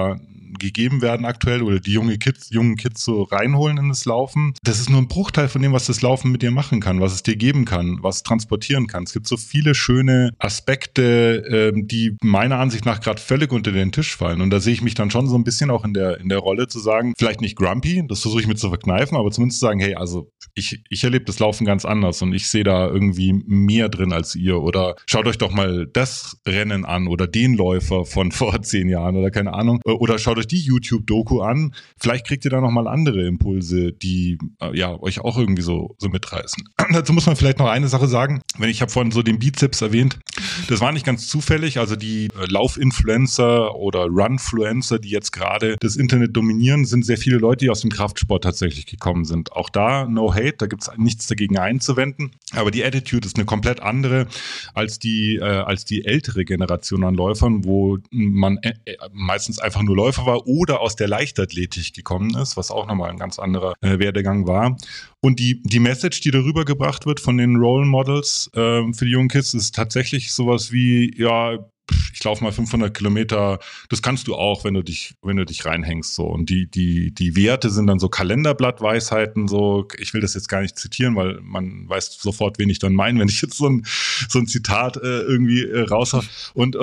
gegeben werden aktuell oder die jungen Kids so reinholen in das Laufen. Das ist nur ein Bruchteil von dem, was das Laufen mit dir machen kann, was es dir geben kann, was es transportieren kann. Es gibt so viele schöne Aspekte, die meiner Ansicht nach gerade völlig unter den Tisch fallen. Und da sehe ich mich dann schon so ein bisschen auch in der Rolle zu sagen, vielleicht nicht grumpy, das versuche ich mir zu verkneifen, aber zumindest zu sagen, hey, also ich erlebe das Laufen ganz anders und ich sehe da irgendwie mehr drin als ihr. Oder schaut euch doch mal das Rennen an oder den Läufer von vor 10 Jahren oder keine Ahnung. Oder schaut euch die YouTube-Doku an. Vielleicht kriegt ihr da nochmal andere Impulse, die euch auch irgendwie so mitreißen. Dazu muss man vielleicht noch eine Sache sagen. Ich habe vorhin so den Bizeps erwähnt. Das war nicht ganz zufällig. Also die Laufinfluencer oder Runfluencer, die jetzt gerade das Internet dominieren, sind sehr viele Leute, die aus dem Kraftsport tatsächlich gekommen sind. Auch da no hate, da gibt es nichts dagegen einzuwenden. Aber die Attitude ist eine komplett andere als die ältere Generation an Läufern, wo man meistens einfach nur Läufer war oder aus der Leichtathletik gekommen ist, was auch nochmal ein ganz anderer Werdegang war. Und die Message, die darüber gebracht wird von den Role Models für die jungen Kids, ist tatsächlich sowas wie, ich laufe mal 500 Kilometer, das kannst du auch, wenn du dich reinhängst, so. Und die Werte sind dann so Kalenderblattweisheiten, so. Ich will das jetzt gar nicht zitieren, weil man weiß sofort, wen ich dann meine, wenn ich jetzt so ein Zitat irgendwie raushaue. Und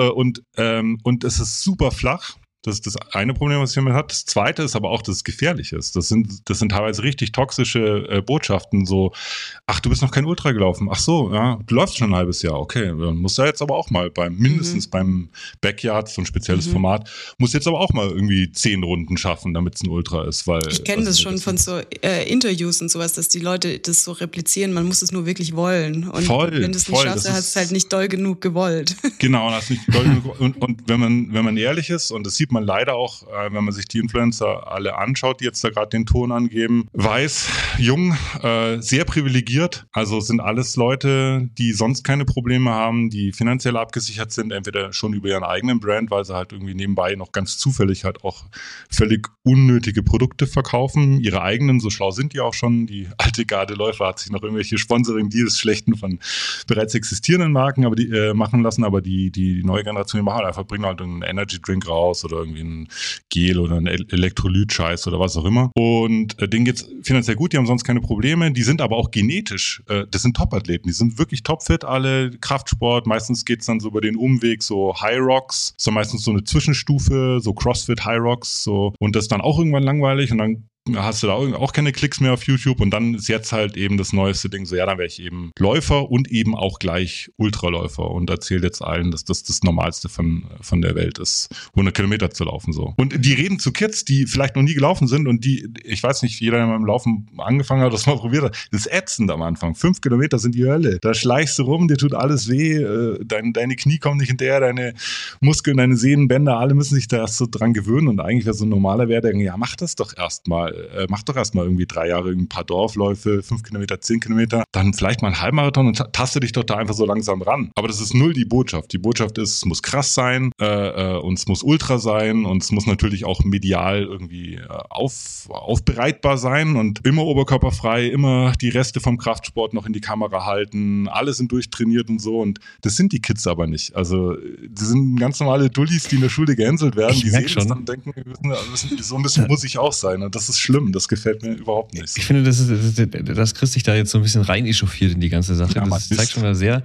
es ist super flach. Das ist das eine Problem, was jemand hat. Das zweite ist aber auch, dass es gefährlich ist. Das sind teilweise richtig toxische Botschaften. So, ach, du bist noch kein Ultra gelaufen. Ach so, ja, du läufst schon ein halbes Jahr. Okay, dann musst du jetzt aber auch mal mindestens beim Backyard, so ein spezielles Format, musst jetzt aber auch mal irgendwie 10 Runden schaffen, damit es ein Ultra ist. Weil ich kenne das schon von so Interviews und sowas, dass die Leute das so replizieren. Man muss es nur wirklich wollen. Und wenn du es nicht schaffst, dann hast du es halt nicht doll genug gewollt. Genau, hast nicht doll genug. Und wenn man ehrlich ist, und das sieht man leider auch, wenn man sich die Influencer alle anschaut, die jetzt da gerade den Ton angeben, weiß, jung, sehr privilegiert, also sind alles Leute, die sonst keine Probleme haben, die finanziell abgesichert sind, entweder schon über ihren eigenen Brand, weil sie halt irgendwie nebenbei noch ganz zufällig halt auch völlig unnötige Produkte verkaufen, ihre eigenen, so schlau sind die auch schon, die alte Gardeläufer hat sich noch irgendwelche Sponsoring-Deals schlechten von bereits existierenden Marken machen lassen, aber die neue Generation, die machen halt einfach, bringen halt einen Energy-Drink raus oder irgendwie ein Gel oder ein Elektrolyt-Scheiß oder was auch immer. Und denen geht's finanziell gut, die haben sonst keine Probleme. Die sind aber auch genetisch, das sind Top-Athleten, die sind wirklich topfit, alle Kraftsport. Meistens geht's dann so über den Umweg, so High Rocks, so meistens so eine Zwischenstufe, so CrossFit High Rocks, so. Und das ist dann auch irgendwann langweilig und dann hast du da auch keine Klicks mehr auf YouTube und dann ist jetzt halt eben das neueste Ding so, ja, dann wäre ich eben Läufer und eben auch gleich Ultraläufer und erzähle jetzt allen, dass das Normalste von der Welt ist, 100 Kilometer zu laufen, so. Und die reden zu Kids, die vielleicht noch nie gelaufen sind und ich weiß nicht, jeder, der mal im Laufen angefangen hat, das mal probiert hat, das ist ätzend am Anfang. 5 Kilometer sind die Hölle. Da schleichst du rum, dir tut alles weh, deine Knie kommen nicht hinterher, deine Muskeln, deine Sehnenbänder, alle müssen sich da erst so dran gewöhnen und eigentlich wäre so ein normaler Werdegang, ja, mach das doch erstmal. Mach doch erstmal irgendwie 3 Jahre ein paar Dorfläufe, 5 Kilometer, 10 Kilometer, dann vielleicht mal einen Halbmarathon und taste dich doch da einfach so langsam ran. Aber das ist null die Botschaft. Die Botschaft ist, es muss krass sein und es muss ultra sein und es muss natürlich auch medial irgendwie aufbereitbar sein und immer oberkörperfrei, immer die Reste vom Kraftsport noch in die Kamera halten, alle sind durchtrainiert und so und das sind die Kids aber nicht. Also die sind ganz normale Dullis, die in der Schule gehänselt werden, die sehen das dann und denken, so ein bisschen muss ich auch sein und das ist schlimm. Das gefällt mir überhaupt nicht. Ich finde, dass Chris sich da jetzt so ein bisschen rein echauffiert in die ganze Sache. Ja, das zeigt schon mal sehr.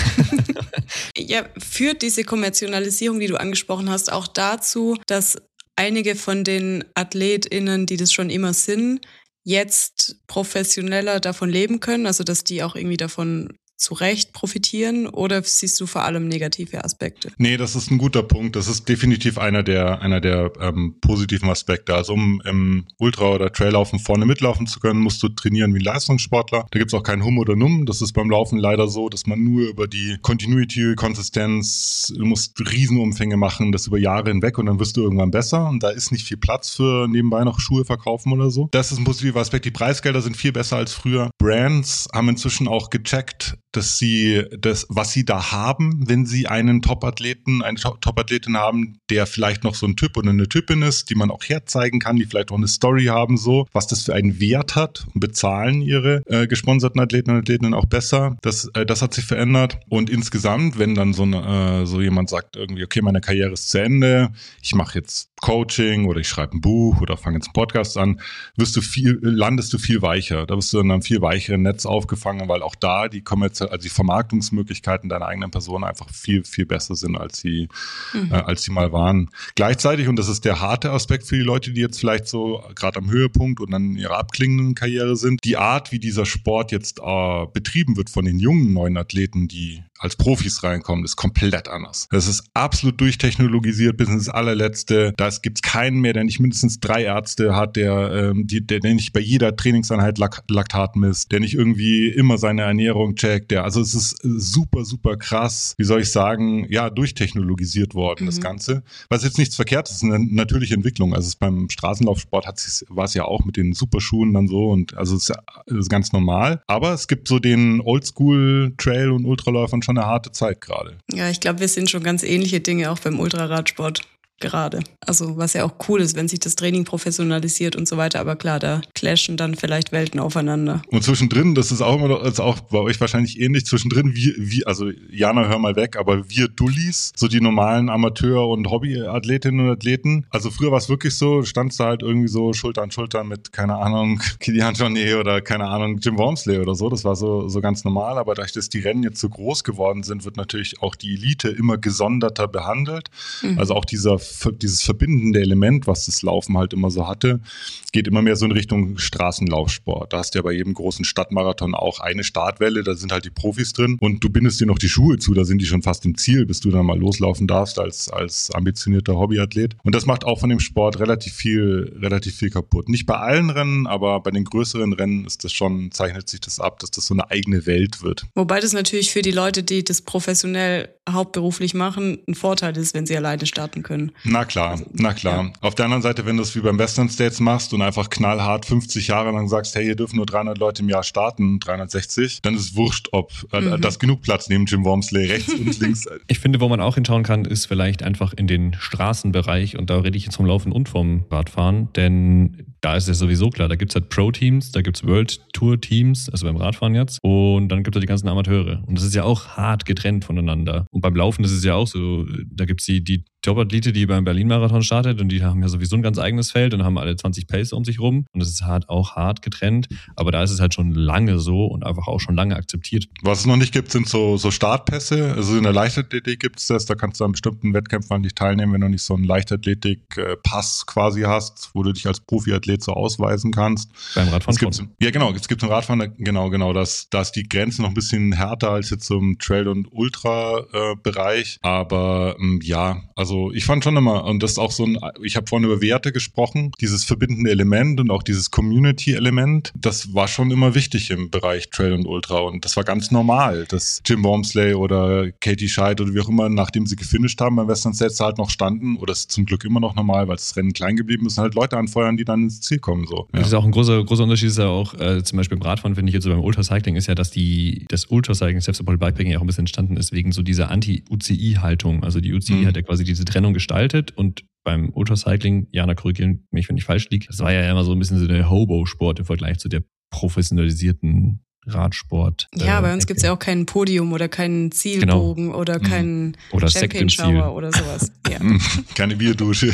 Ja, führt diese Kommerzialisierung, die du angesprochen hast, auch dazu, dass einige von den AthletInnen, die das schon immer sind, jetzt professioneller davon leben können, also dass die auch irgendwie davon zu Recht profitieren oder siehst du vor allem negative Aspekte? Nee, das ist ein guter Punkt. Das ist definitiv einer der positiven Aspekte. Also um im Ultra- oder Traillaufen vorne mitlaufen zu können, musst du trainieren wie ein Leistungssportler. Da gibt's auch kein Hum oder Num. Das ist beim Laufen leider so, dass man nur über die Continuity, Konsistenz, du musst Riesenumfänge machen, das über Jahre hinweg und dann wirst du irgendwann besser und da ist nicht viel Platz für nebenbei noch Schuhe verkaufen oder so. Das ist ein positiver Aspekt. Die Preisgelder sind viel besser als früher. Brands haben inzwischen auch gecheckt, dass sie das, was sie da haben, wenn sie einen Top-Athleten, eine Top-Athletin haben, der vielleicht noch so ein Typ oder eine Typin ist, die man auch herzeigen kann, die vielleicht auch eine Story haben, so, was das für einen Wert hat, und bezahlen ihre gesponserten Athleten und Athletinnen auch besser. Das hat sich verändert. Und insgesamt, wenn dann so jemand sagt irgendwie, okay, meine Karriere ist zu Ende, ich mache jetzt Coaching oder ich schreibe ein Buch oder fange jetzt einen Podcast an, landest du viel weicher. Da wirst du in einem viel weicheren Netz aufgefangen, weil auch da die Vermarktungsmöglichkeiten deiner eigenen Person einfach viel, viel besser sind, als sie mal waren. Gleichzeitig, und das ist der harte Aspekt für die Leute, die jetzt vielleicht so gerade am Höhepunkt und dann in ihrer abklingenden Karriere sind, die Art, wie dieser Sport jetzt betrieben wird von den jungen neuen Athleten, die als Profis reinkommen, ist komplett anders. Das ist absolut durchtechnologisiert bis ins allerletzte. Da gibt's keinen mehr, der nicht mindestens 3 Ärzte hat, der nicht bei jeder Trainingseinheit Laktat misst, der nicht irgendwie immer seine Ernährung checkt. Also es ist super, super krass, wie soll ich sagen, ja, durchtechnologisiert worden, das Ganze. Was jetzt nichts Verkehrtes ist, eine natürliche Entwicklung. Also beim Straßenlaufsport war es ja auch mit den Superschuhen dann so, und also es ist ganz normal. Aber es gibt so den Oldschool-Trail- und Ultraläufern schon eine harte Zeit gerade. Ja, ich glaube, wir sehen schon ganz ähnliche Dinge auch beim Ultraradsport gerade. Also was ja auch cool ist, wenn sich das Training professionalisiert und so weiter. Aber klar, da clashen dann vielleicht Welten aufeinander. Und zwischendrin, das ist auch immer noch, ist auch bei euch wahrscheinlich ähnlich, zwischendrin also Jana, hör mal weg, aber wir Dullis, so die normalen Amateur- und Hobbyathletinnen und Athleten. Also früher war es wirklich so, standst du halt irgendwie so Schulter an Schulter mit, keine Ahnung, Kilian Jornet oder keine Ahnung, Jim Wormsley oder so. Das war so ganz normal. Aber dadurch, dass die Rennen jetzt so groß geworden sind, wird natürlich auch die Elite immer gesonderter behandelt. Also auch dieses verbindende Element, was das Laufen halt immer so hatte, geht immer mehr so in Richtung Straßenlaufsport. Da hast du ja bei jedem großen Stadtmarathon auch eine Startwelle, da sind halt die Profis drin und du bindest dir noch die Schuhe zu, da sind die schon fast im Ziel, bis du dann mal loslaufen darfst als ambitionierter Hobbyathlet. Und das macht auch von dem Sport relativ viel kaputt. Nicht bei allen Rennen, aber bei den größeren Rennen zeichnet sich das ab, dass das so eine eigene Welt wird. Wobei das natürlich für die Leute, die das professionell hauptberuflich machen, ein Vorteil ist, wenn sie alleine starten können. Na klar. Ja. Auf der anderen Seite, wenn du es wie beim Western States machst und einfach knallhart 50 Jahre lang sagst, hey, hier dürfen nur 300 Leute im Jahr starten, 360, dann ist es wurscht, ob das genug Platz neben Jim Wormsley rechts und links. Ich finde, wo man auch hinschauen kann, ist vielleicht einfach in den Straßenbereich, und da rede ich jetzt vom Laufen und vom Radfahren, denn da ist es sowieso klar, da gibt es halt Pro-Teams, da gibt es World-Tour-Teams, also beim Radfahren jetzt, und dann gibt es halt die ganzen Amateure. Und das ist ja auch hart getrennt voneinander. Und beim Laufen ist es ja auch so, da gibt es die Top-Athlete, die beim Berlin-Marathon startet, und die haben ja sowieso ein ganz eigenes Feld und haben alle 20 Pacer um sich rum. Und das ist halt auch hart getrennt, aber da ist es halt schon lange so und einfach auch schon lange akzeptiert. Was es noch nicht gibt, sind so Startpässe. Also in der Leichtathletik gibt es das, da kannst du an bestimmten Wettkämpfen nicht teilnehmen, wenn du nicht so einen Leichtathletik-Pass quasi hast, wo du dich als Profiathlet so ausweisen kannst. Beim Radfahren Ja, genau. Es gibt im Radfahren, genau, da ist die Grenze noch ein bisschen härter als jetzt so im Trail- und Ultra-Bereich. Aber ja, also ich fand schon immer, und das ist auch ich habe vorhin über Werte gesprochen, dieses verbindende Element und auch dieses Community-Element, das war schon immer wichtig im Bereich Trail und Ultra. Und das war ganz normal, dass Jim Wormsley oder Katie Scheidt oder wie auch immer, nachdem sie gefinisht haben beim Western States halt noch standen, oder ist zum Glück immer noch normal, weil das Rennen klein geblieben ist, halt Leute anfeuern, die dann ins Ziel kommen. So. Ja. Das ist auch ein großer Unterschied, ist ja auch, zum Beispiel im Radfahren, finde ich jetzt so beim Ultracycling, ist ja, dass das Ultracycling, Self-Supported Bikepacking ja auch ein bisschen entstanden ist, wegen so dieser Anti-UCI-Haltung. Also die UCI hat ja quasi diese Trennung gestaltet, und beim Ultracycling, Jana, korrigiere mich, wenn ich falsch liege, das war ja immer so ein bisschen so der Hobo-Sport im Vergleich zu der professionalisierten Radsport. Ja, bei uns gibt es ja auch kein Podium oder keinen Zielbogen oder keinen Champion-Shower oder sowas. Ja. Keine Bierdusche.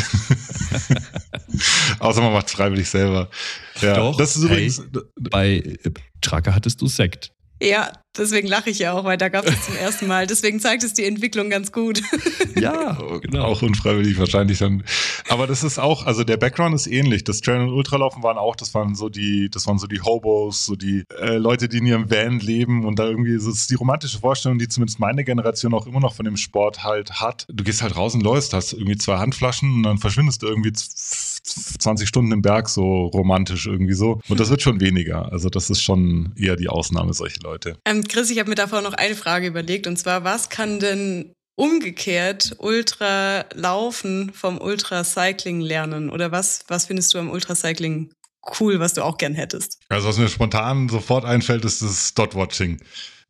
Außer man macht es freiwillig selber. Ja, doch, das ist übrigens. Bei Tracker hattest du Sekt. Ja, deswegen lache ich ja auch, weil da gab es zum ersten Mal. Deswegen zeigt es die Entwicklung ganz gut. Ja, genau. Auch unfreiwillig wahrscheinlich dann. Aber das ist auch, also der Background ist ähnlich. Das Trail- und Ultralaufen das waren so die Hobos, so die Leute, die in ihrem Van leben, und da irgendwie, das ist die romantische Vorstellung, die zumindest meine Generation auch immer noch von dem Sport halt hat. Du gehst halt raus und läufst, hast irgendwie 2 Handflaschen und dann verschwindest du irgendwie 20 Stunden im Berg, so romantisch irgendwie so. Und das wird schon weniger. Also das ist schon eher die Ausnahme, solche Leute. Chris, ich habe mir davor noch eine Frage überlegt, und zwar, was kann denn umgekehrt Ultralaufen vom Ultracycling lernen? Oder was findest du am Ultracycling cool, was du auch gern hättest? Also was mir spontan sofort einfällt, ist das Dot-Watching.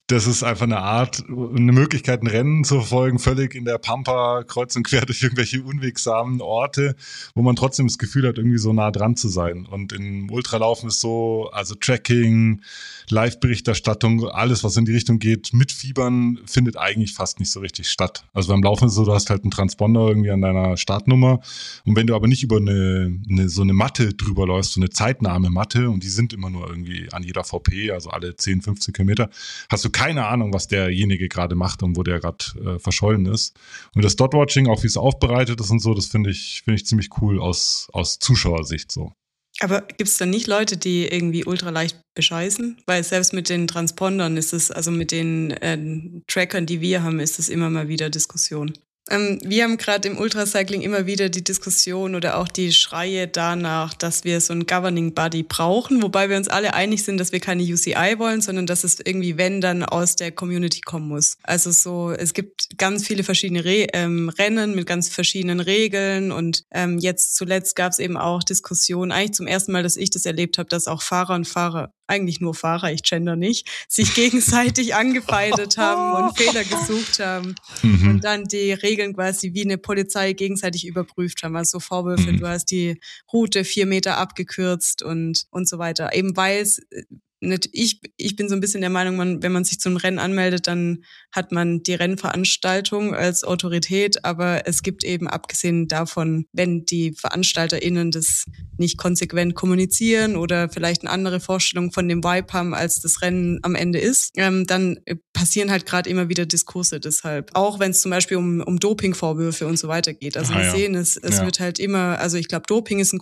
das ist einfach eine Möglichkeit, ein Rennen zu verfolgen, völlig in der Pampa, kreuz und quer durch irgendwelche unwegsamen Orte, wo man trotzdem das Gefühl hat, irgendwie so nah dran zu sein. Und im Ultralaufen ist so, also Tracking, Live-Berichterstattung, alles, was in die Richtung geht, mit Fiebern, findet eigentlich fast nicht so richtig statt. Also beim Laufen ist es so, du hast halt einen Transponder irgendwie an deiner Startnummer und wenn du aber nicht über so eine Matte drüber läufst, so eine Zeitnahme-Matte, und die sind immer nur irgendwie an jeder VP, also alle 10, 15 Kilometer, hast du keine Ahnung, was derjenige gerade macht und wo der gerade verschollen ist. Und das Dot-Watching, auch wie es aufbereitet ist und so, das finde ich ziemlich cool aus Zuschauersicht so. Aber gibt es dann nicht Leute, die irgendwie ultraleicht bescheißen? Weil selbst mit den Transpondern ist es, also mit den Trackern, die wir haben, ist es immer mal wieder Diskussion. Wir haben gerade im Ultracycling immer wieder die Diskussion oder auch die Schreie danach, dass wir so ein Governing Body brauchen, wobei wir uns alle einig sind, dass wir keine UCI wollen, sondern dass es irgendwie, wenn, dann aus der Community kommen muss. Also so, es gibt ganz viele verschiedene Rennen mit ganz verschiedenen Regeln und jetzt zuletzt gab es eben auch Diskussionen, eigentlich zum ersten Mal, dass ich das erlebt habe, dass auch Fahrer und Fahrer, eigentlich nur Fahrer, ich gender nicht, sich gegenseitig angefeindet haben und Fehler gesucht haben und dann die Regeln quasi wie eine Polizei gegenseitig überprüft haben. Also so Vorwürfe, du hast die Route 4 Meter abgekürzt und so weiter. Eben weil es nicht, ich bin so ein bisschen der Meinung, wenn man sich zum Rennen anmeldet, dann hat man die Rennveranstaltung als Autorität, aber es gibt eben abgesehen davon, wenn die VeranstalterInnen das nicht konsequent kommunizieren oder vielleicht eine andere Vorstellung von dem Vibe haben, als das Rennen am Ende ist, dann passieren halt gerade immer wieder Diskurse deshalb. Auch wenn es zum Beispiel um Dopingvorwürfe und so weiter geht. Also wir sehen, es wird halt immer, also ich glaube, Doping ist ein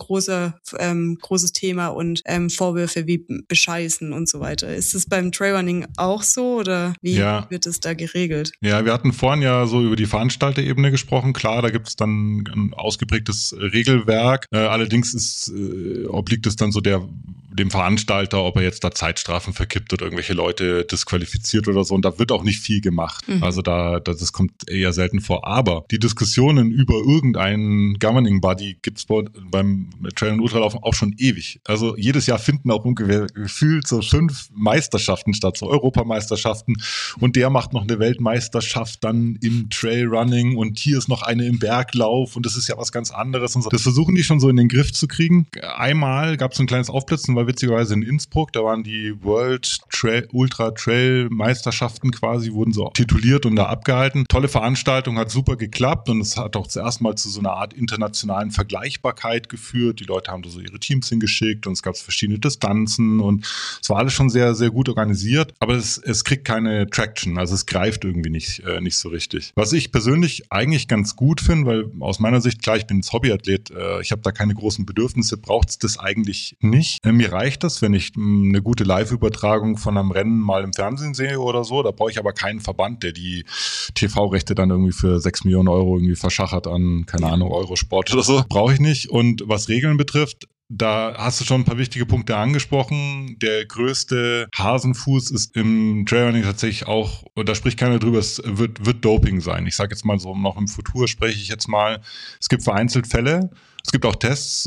großes Thema und Vorwürfe wie Bescheißen und so weiter. Ist es beim Trailrunning auch so oder wie wird es da geregelt? Ja, wir hatten vorhin ja so über die Veranstalterebene gesprochen. Klar, da gibt es dann ein ausgeprägtes Regelwerk. Allerdings obliegt es dann so dem Veranstalter, ob er jetzt da Zeitstrafen verkippt oder irgendwelche Leute disqualifiziert oder so. Und da wird auch nicht viel gemacht. Also das kommt eher selten vor. Aber die Diskussionen über irgendeinen Governing Body gibt's beim Trail- und Ultralaufen auch schon ewig. Also jedes Jahr finden auch ungefähr gefühlt so 5 Meisterschaften statt, so Europameisterschaften. Und der macht noch eine Weltmeisterschaft dann im Trailrunning und hier ist noch eine im Berglauf und das ist ja was ganz anderes und so. Das versuchen die schon so in den Griff zu kriegen. Einmal gab es ein kleines Aufblitzen, weil witzigerweise in Innsbruck, da waren die World Ultra Trail Meisterschaften quasi, wurden so tituliert und da abgehalten. Tolle Veranstaltung, hat super geklappt und es hat auch zuerst mal zu so einer Art internationalen Vergleichbarkeit geführt. Die Leute haben da so ihre Teams hingeschickt und es gab verschiedene Distanzen und es war alles schon sehr, sehr gut organisiert, aber es kriegt keine Traction, also es greift irgendwie nicht so richtig. Was ich persönlich eigentlich ganz gut finde, weil aus meiner Sicht, klar, ich bin jetzt Hobbyathlet, ich habe da keine großen Bedürfnisse, braucht es das eigentlich nicht. Mir reicht das, wenn ich eine gute Live-Übertragung von einem Rennen mal im Fernsehen sehe oder so, da brauche ich aber keinen Verband, der die TV-Rechte dann irgendwie für 6 Millionen Euro irgendwie verschachert an, keine Ahnung, Eurosport oder so. Brauche ich nicht. Und was Regeln betrifft, da hast du schon ein paar wichtige Punkte angesprochen. Der größte Hasenfuß ist im Trailrunning tatsächlich auch, und da spricht keiner drüber, es wird Doping sein. Ich sage jetzt mal so, noch im Futur spreche ich jetzt mal, es gibt vereinzelt Fälle. Es gibt auch Tests,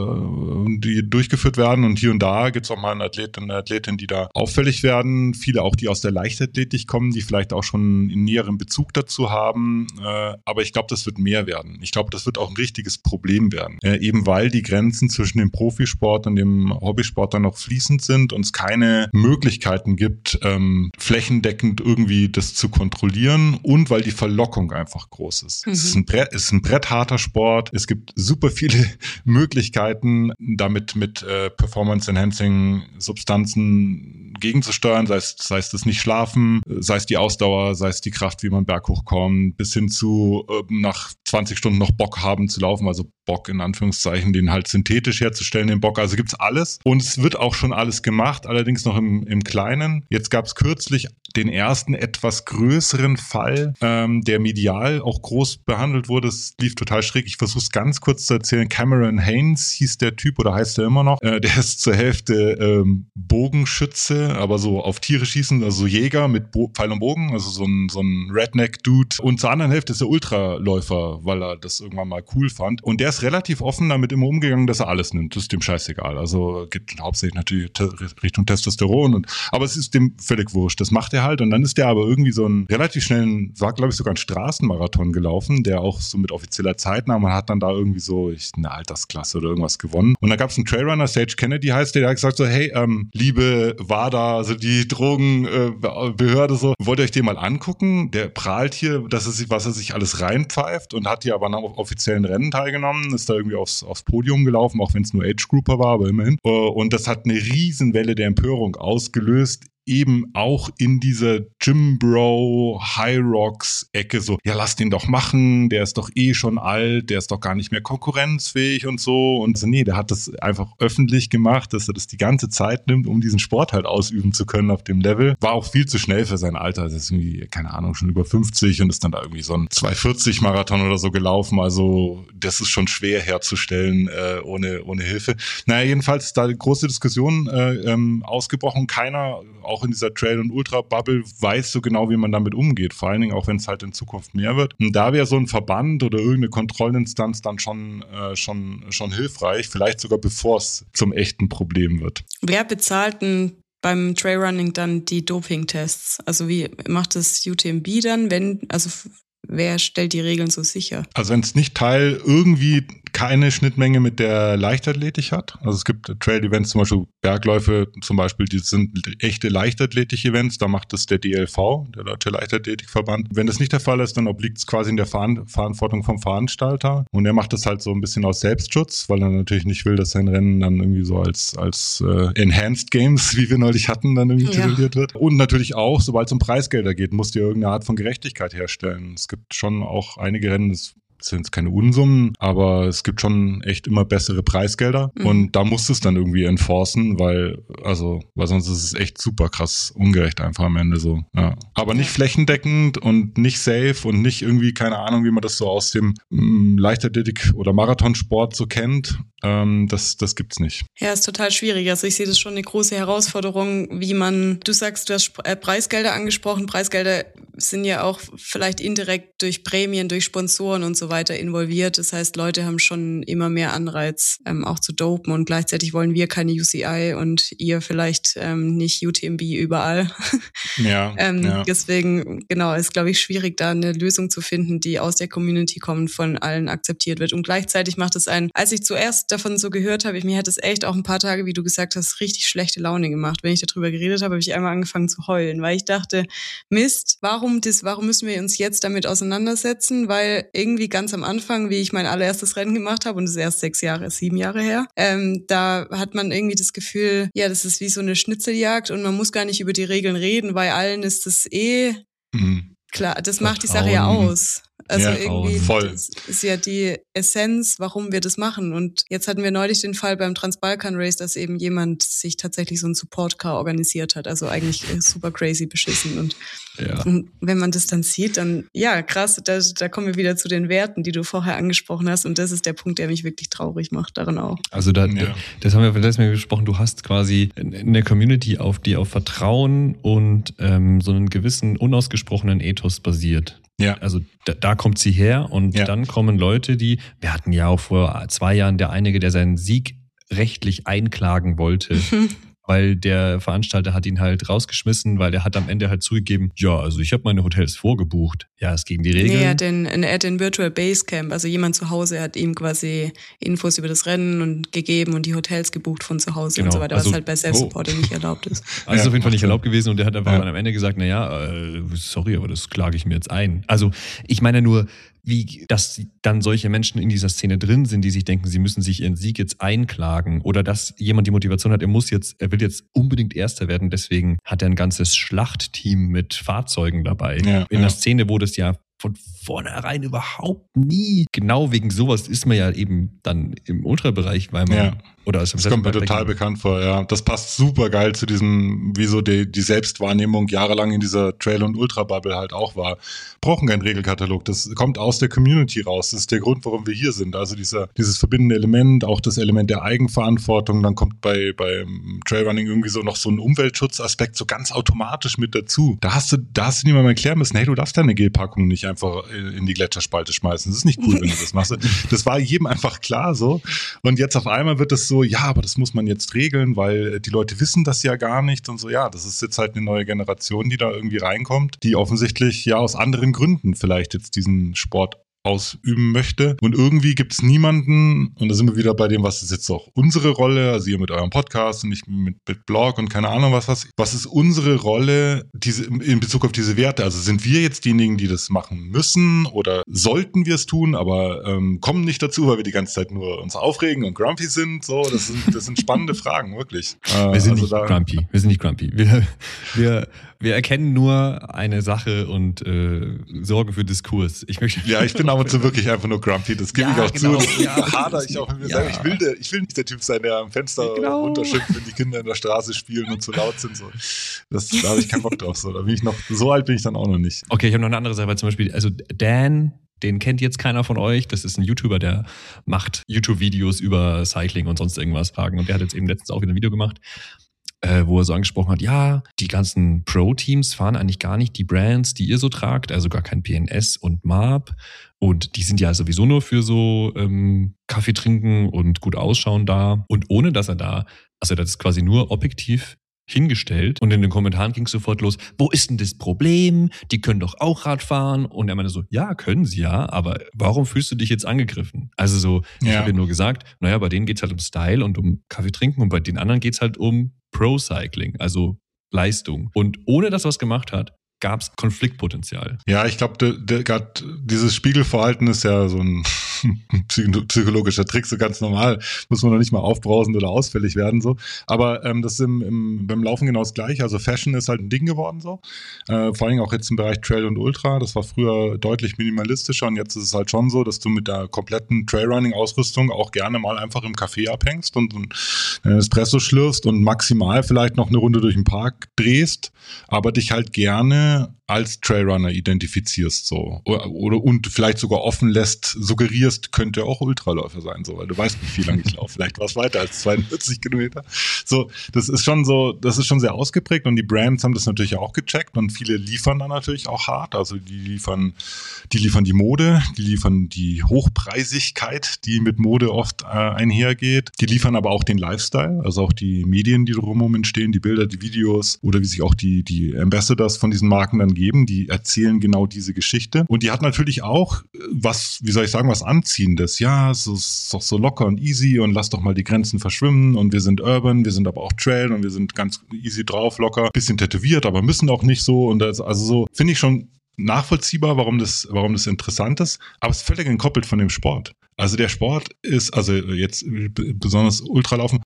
die durchgeführt werden und hier und da gibt es auch mal einen Athleten, eine Athletin, die da auffällig werden. Viele auch, die aus der Leichtathletik kommen, die vielleicht auch schon einen näheren Bezug dazu haben. Aber ich glaube, das wird mehr werden. Ich glaube, das wird auch ein richtiges Problem werden. Eben weil die Grenzen zwischen dem Profisport und dem Hobbysport dann noch fließend sind und es keine Möglichkeiten gibt, flächendeckend irgendwie das zu kontrollieren und weil die Verlockung einfach groß ist. Es ist ein brettharter Sport. Es gibt super viele Möglichkeiten, damit mit Performance-Enhancing-Substanzen gegenzusteuern, sei es das Nicht-Schlafen, sei es die Ausdauer, sei es die Kraft, wie man berghoch kommt, bis hin zu nach 20 Stunden noch Bock haben zu laufen, also Bock in Anführungszeichen, den halt synthetisch herzustellen, den Bock. Also gibt's alles. Und es wird auch schon alles gemacht, allerdings noch im Kleinen. Jetzt gab's kürzlich den ersten etwas größeren Fall, der medial auch groß behandelt wurde. Es lief total schräg. Ich versuche es ganz kurz zu erzählen. Cameron Hanes hieß der Typ oder heißt er immer noch. Der ist zur Hälfte Bogenschütze, aber so auf Tiere schießen, also so Jäger mit Pfeil und Bogen, also so ein Redneck-Dude. Und zur anderen Hälfte ist er Ultraläufer, weil er das irgendwann mal cool fand. Und der ist relativ offen damit immer umgegangen, dass er alles nimmt. Das ist dem scheißegal. Also geht hauptsächlich natürlich Richtung Testosteron. Aber es ist dem völlig wurscht. Das macht er halt. Und dann ist der aber irgendwie so einen relativ schnellen, war glaube ich sogar ein Straßenmarathon gelaufen, der auch so mit offizieller Zeit nahm und hat dann da irgendwie so eine Altersklasse oder irgendwas gewonnen. Und da gab es einen Trailrunner, Sage Kennedy heißt der hat gesagt so, hey, liebe WADA, also die Drogenbehörde so, wollt ihr euch den mal angucken? Der prahlt hier, was er sich alles reinpfeift und hat hier aber nach offiziellen Rennen teilgenommen, ist da irgendwie aufs Podium gelaufen, auch wenn es nur Age-Grouper war, aber immerhin. Und das hat eine Riesenwelle der Empörung ausgelöst, eben auch in dieser Gym Bro High Rocks Ecke so, ja, lass den doch machen, der ist doch eh schon alt, der ist doch gar nicht mehr konkurrenzfähig und so. Und so, nee, der hat das einfach öffentlich gemacht, dass er das die ganze Zeit nimmt, um diesen Sport halt ausüben zu können auf dem Level. War auch viel zu schnell für sein Alter. Das ist irgendwie, keine Ahnung, schon über 50 und ist dann da irgendwie so ein 240 Marathon oder so gelaufen. Also das ist schon schwer herzustellen ohne Hilfe. Naja, jedenfalls ist da eine große Diskussion ausgebrochen. Keiner, auch in dieser Trail- und Ultra-Bubble, weiß so genau, wie man damit umgeht. Vor allen Dingen auch, wenn es halt in Zukunft mehr wird. Und da wäre so ein Verband oder irgendeine Kontrollinstanz dann schon hilfreich, vielleicht sogar bevor es zum echten Problem wird. Wer bezahlt denn beim Trailrunning dann die Dopingtests? Also wie macht das UTMB dann, wer stellt die Regeln so sicher? Also wenn es nicht irgendwie keine Schnittmenge mit der Leichtathletik hat. Also es gibt Trail-Events, zum Beispiel Bergläufe zum Beispiel, die sind echte Leichtathletik-Events, da macht es der DLV, der Deutsche Leichtathletikverband. Wenn das nicht der Fall ist, dann obliegt es quasi in der Verantwortung vom Veranstalter und er macht das halt so ein bisschen aus Selbstschutz, weil er natürlich nicht will, dass sein Rennen dann irgendwie so als Enhanced Games, wie wir neulich hatten, dann irgendwie tituliert wird. Und natürlich auch, sobald es um Preisgelder geht, musst du irgendeine Art von Gerechtigkeit herstellen. Es gibt schon auch einige Rennen, das sind jetzt keine Unsummen, aber es gibt schon echt immer bessere Preisgelder und da musst du es dann irgendwie enforcen, weil sonst ist es echt super krass ungerecht einfach am Ende so. Ja. Aber nicht flächendeckend und nicht safe und nicht irgendwie, keine Ahnung, wie man das so aus dem Leichtathletik- oder Marathonsport so kennt. Das gibt's nicht. Ja, ist total schwierig. Also ich sehe das schon eine große Herausforderung, du sagst, du hast Preisgelder angesprochen. Preisgelder sind ja auch vielleicht indirekt durch Prämien, durch Sponsoren und so weiter involviert. Das heißt, Leute haben schon immer mehr Anreiz, auch zu dopen und gleichzeitig wollen wir keine UCI und ihr vielleicht nicht UTMB überall. Ja, Deswegen, genau, ist, glaube ich, schwierig, da eine Lösung zu finden, die aus der Community kommt, von allen akzeptiert wird. Und gleichzeitig macht es als ich zuerst davon so gehört habe, mir hat es echt auch ein paar Tage, wie du gesagt hast, richtig schlechte Laune gemacht. Wenn ich darüber geredet habe, habe ich einmal angefangen zu heulen, weil ich dachte, Mist, warum müssen wir uns jetzt damit auseinandersetzen? Weil irgendwie ganz am Anfang, wie ich mein allererstes Rennen gemacht habe, und das ist erst 7 Jahre her, da hat man irgendwie das Gefühl, ja, das ist wie so eine Schnitzeljagd und man muss gar nicht über die Regeln reden, weil allen ist das klar, das macht die Sache ja aus. Also irgendwie, voll. Das ist ja die Essenz, warum wir das machen. Und jetzt hatten wir neulich den Fall beim Transbalkan Race, dass eben jemand sich tatsächlich so ein Support-Car organisiert hat. Also eigentlich super crazy beschissen. Und wenn man das dann sieht, dann, ja, krass, da kommen wir wieder zu den Werten, die du vorher angesprochen hast. Und das ist der Punkt, der mich wirklich traurig macht, daran auch. Also das haben wir letztes Mal gesprochen, du hast quasi eine Community, die auf Vertrauen und so einen gewissen unausgesprochenen Ethos basiert. Ja. Also da kommt sie her und dann kommen Leute, wir hatten ja auch vor 2 Jahren der seinen Sieg rechtlich einklagen wollte, weil der Veranstalter hat ihn halt rausgeschmissen, weil er hat am Ende halt zugegeben, ja, also ich habe meine Hotels vorgebucht. Ja, ist gegen die Regeln. Nee, er hat den Virtual Basecamp, also jemand zu Hause hat ihm quasi Infos über das Rennen gegeben und die Hotels gebucht von zu Hause und so weiter, was halt bei Self-Supporting nicht erlaubt ist. Also ist auf jeden Fall nicht erlaubt gewesen und der hat einfach am Ende gesagt, sorry, aber das klage ich mir jetzt ein. Also ich meine nur, wie dass dann solche Menschen in dieser Szene drin sind, die sich denken, sie müssen sich ihren Sieg jetzt einklagen oder dass jemand die Motivation hat, er will jetzt unbedingt Erster werden, deswegen hat er ein ganzes Schlachtteam mit Fahrzeugen dabei. In einer Szene, wo das ja von vornherein überhaupt nie. Genau wegen sowas ist man ja eben dann im Ultrabereich, weil man oder das kommt mir total bekannt vor, ja. Das passt super geil zu diesem, wie so die Selbstwahrnehmung jahrelang in dieser Trail- und Ultra-Bubble halt auch war. Brauchen keinen Regelkatalog. Das kommt aus der Community raus. Das ist der Grund, warum wir hier sind. Also dieses verbindende Element, auch das Element der Eigenverantwortung. Dann kommt beim Trailrunning irgendwie so noch so ein Umweltschutzaspekt so ganz automatisch mit dazu. Da hast du niemandem erklären müssen, hey, du darfst deine Gelpackung nicht einfach in die Gletscherspalte schmeißen. Das ist nicht cool, wenn du das machst. Das war jedem einfach klar so. Und jetzt auf einmal wird es so, ja, aber das muss man jetzt regeln, weil die Leute wissen das ja gar nicht und so. Ja, das ist jetzt halt eine neue Generation, die da irgendwie reinkommt, die offensichtlich ja aus anderen Gründen vielleicht jetzt diesen Sport ausüben möchte. Und irgendwie gibt es niemanden, und da sind wir wieder bei dem, was ist jetzt auch unsere Rolle, also ihr mit eurem Podcast und ich mit Blog und keine Ahnung was ist unsere Rolle in Bezug auf diese Werte? Also sind wir jetzt diejenigen, die das machen müssen oder sollten wir es tun, aber kommen nicht dazu, weil wir die ganze Zeit nur uns aufregen und grumpy sind? So, das sind spannende Fragen, wirklich. Wir sind nicht grumpy. Wir sind nicht grumpy. Wir erkennen nur eine Sache und sorgen für Diskurs. Ich bin ab und zu wirklich einfach nur grumpy. Das gebe ich auch genau, zu. Da hadere ich auch mit mir selber. Ich will nicht der Typ sein, der am Fenster runterschimpft, wenn die Kinder in der Straße spielen und zu laut sind. So. Da habe ich keinen Bock drauf. So. So alt bin ich dann auch noch nicht. Okay, ich habe noch eine andere Sache, weil zum Beispiel, also Dan, den kennt jetzt keiner von euch. Das ist ein YouTuber, der macht YouTube-Videos über Cycling und sonst irgendwas fragen. Und der hat jetzt eben letztens auch wieder ein Video gemacht, wo er so angesprochen hat, ja, die ganzen Pro-Teams fahren eigentlich gar nicht die Brands, die ihr so tragt, also gar kein PNS und MARP. Und die sind ja sowieso nur für so Kaffee trinken und gut ausschauen da. Und ohne dass er das ist quasi nur objektiv hingestellt. Und in den Kommentaren ging es sofort los, wo ist denn das Problem? Die können doch auch Rad fahren. Und er meinte so, ja, können sie ja, aber warum fühlst du dich jetzt angegriffen? Also so, ich habe dir nur gesagt, naja, bei denen geht's halt um Style und um Kaffee trinken und bei den anderen geht's halt um Pro-Cycling, also Leistung. Und ohne dass er was gemacht hat, gab es Konfliktpotenzial. Ja, ich glaube, gerade dieses Spiegelverhalten ist ja so ein psychologischer Trick, so ganz normal. Muss man noch nicht mal aufbrausend oder ausfällig werden. So. Aber das ist beim Laufen genau das Gleiche. Also Fashion ist halt ein Ding geworden. So. Vor allem auch jetzt im Bereich Trail und Ultra. Das war früher deutlich minimalistischer und jetzt ist es halt schon so, dass du mit der kompletten Trailrunning-Ausrüstung auch gerne mal einfach im Café abhängst und einen Espresso schlürfst und maximal vielleicht noch eine Runde durch den Park drehst, aber dich halt gerne als Trailrunner identifizierst so oder und vielleicht sogar offen lässt, suggerierst, könnte auch Ultraläufer sein, so, weil du weißt nicht, wie lange ich laufe. Vielleicht war es weiter als 42 Kilometer. So, das ist schon sehr ausgeprägt und die Brands haben das natürlich auch gecheckt und viele liefern dann natürlich auch hart. Also die liefern die Mode, die liefern die Hochpreisigkeit, die mit Mode oft einhergeht. Die liefern aber auch den Lifestyle, also auch die Medien, die drumherum entstehen, die Bilder, die Videos oder wie sich auch die Ambassadors von diesen Marken dann geben, die erzählen genau diese Geschichte. Und die hat natürlich auch was Anziehendes. Ja, es ist doch so locker und easy und lass doch mal die Grenzen verschwimmen und wir sind urban, wir sind aber auch Trail und wir sind ganz easy drauf, locker, bisschen tätowiert, aber müssen auch nicht so. Und das, also so finde ich schon nachvollziehbar, warum das interessant ist, aber es ist völlig entkoppelt von dem Sport. Also der Sport ist, also jetzt besonders Ultralaufen,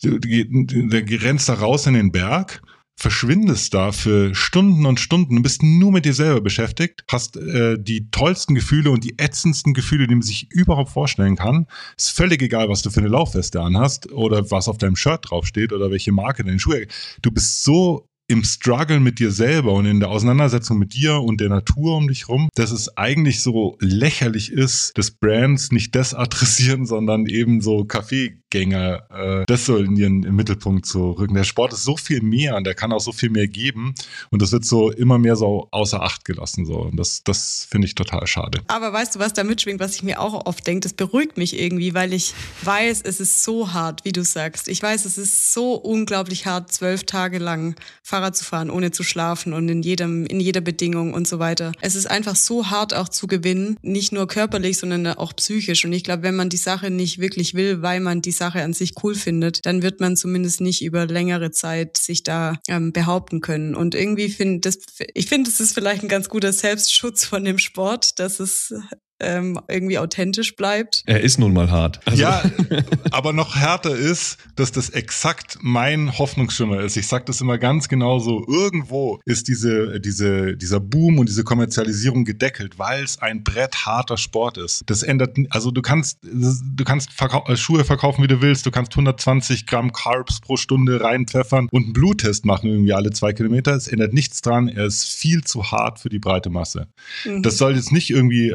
der grenzt da raus in den Berg, verschwindest da für Stunden und Stunden und bist nur mit dir selber beschäftigt, hast die tollsten Gefühle und die ätzendsten Gefühle, die man sich überhaupt vorstellen kann. Ist völlig egal, was du für eine Laufweste anhast oder was auf deinem Shirt draufsteht oder welche Marke deine Schuhe. Du bist so im Struggle mit dir selber und in der Auseinandersetzung mit dir und der Natur um dich rum, dass es eigentlich so lächerlich ist, dass Brands nicht das adressieren, sondern eben so Kaffeegänger, das soll in ihren Mittelpunkt zu rücken. Der Sport ist so viel mehr und der kann auch so viel mehr geben und das wird so immer mehr so außer Acht gelassen. So. Und das finde ich total schade. Aber weißt du, was da mitschwingt, was ich mir auch oft denke, das beruhigt mich irgendwie, weil ich weiß, es ist so hart, wie du sagst. Ich weiß, es ist so unglaublich hart, 12 Tage lang Fahrrad zu fahren, ohne zu schlafen und in jeder Bedingung und so weiter. Es ist einfach so hart auch zu gewinnen, nicht nur körperlich, sondern auch psychisch. Und ich glaube, wenn man die Sache nicht wirklich will, weil man die Sache an sich cool findet, dann wird man zumindest nicht über längere Zeit sich da behaupten können. Und irgendwie finde ich, das ist vielleicht ein ganz guter Selbstschutz von dem Sport, dass es irgendwie authentisch bleibt. Er ist nun mal hart. Also. Ja, aber noch härter ist, dass das exakt mein Hoffnungsschimmer ist. Ich sage das immer ganz genau so. Irgendwo ist dieser Boom und diese Kommerzialisierung gedeckelt, weil es ein brettharter Sport ist. Das ändert, also du kannst Schuhe verkaufen, wie du willst. Du kannst 120 Gramm Carbs pro Stunde reinpfeffern und einen Bluttest machen irgendwie alle 2 Kilometer. Es ändert nichts dran. Er ist viel zu hart für die breite Masse. Das soll jetzt nicht irgendwie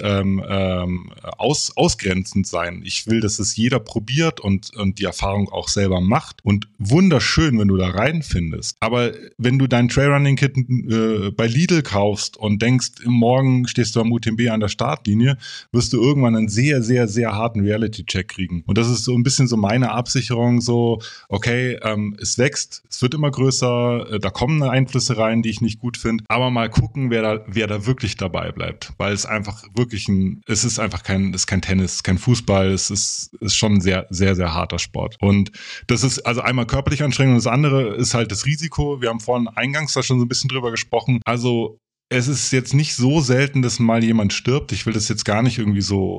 ausgrenzend sein. Ich will, dass es jeder probiert und die Erfahrung auch selber macht. Und wunderschön, wenn du da reinfindest. Aber wenn du dein Trailrunning-Kit bei Lidl kaufst und denkst, morgen stehst du am UTMB an der Startlinie, wirst du irgendwann einen sehr, sehr, sehr harten Reality-Check kriegen. Und das ist so ein bisschen so meine Absicherung, so, okay, es wächst, es wird immer größer, da kommen Einflüsse rein, die ich nicht gut finde, aber mal gucken, wer da wirklich dabei bleibt, weil es einfach wirklich es ist kein Tennis, kein Fußball, es ist schon ein sehr, sehr, sehr harter Sport. Und das ist also einmal körperlich anstrengend und das andere ist halt das Risiko. Wir haben vorhin eingangs da schon so ein bisschen drüber gesprochen. Also es ist jetzt nicht so selten, dass mal jemand stirbt. Ich will das jetzt gar nicht irgendwie so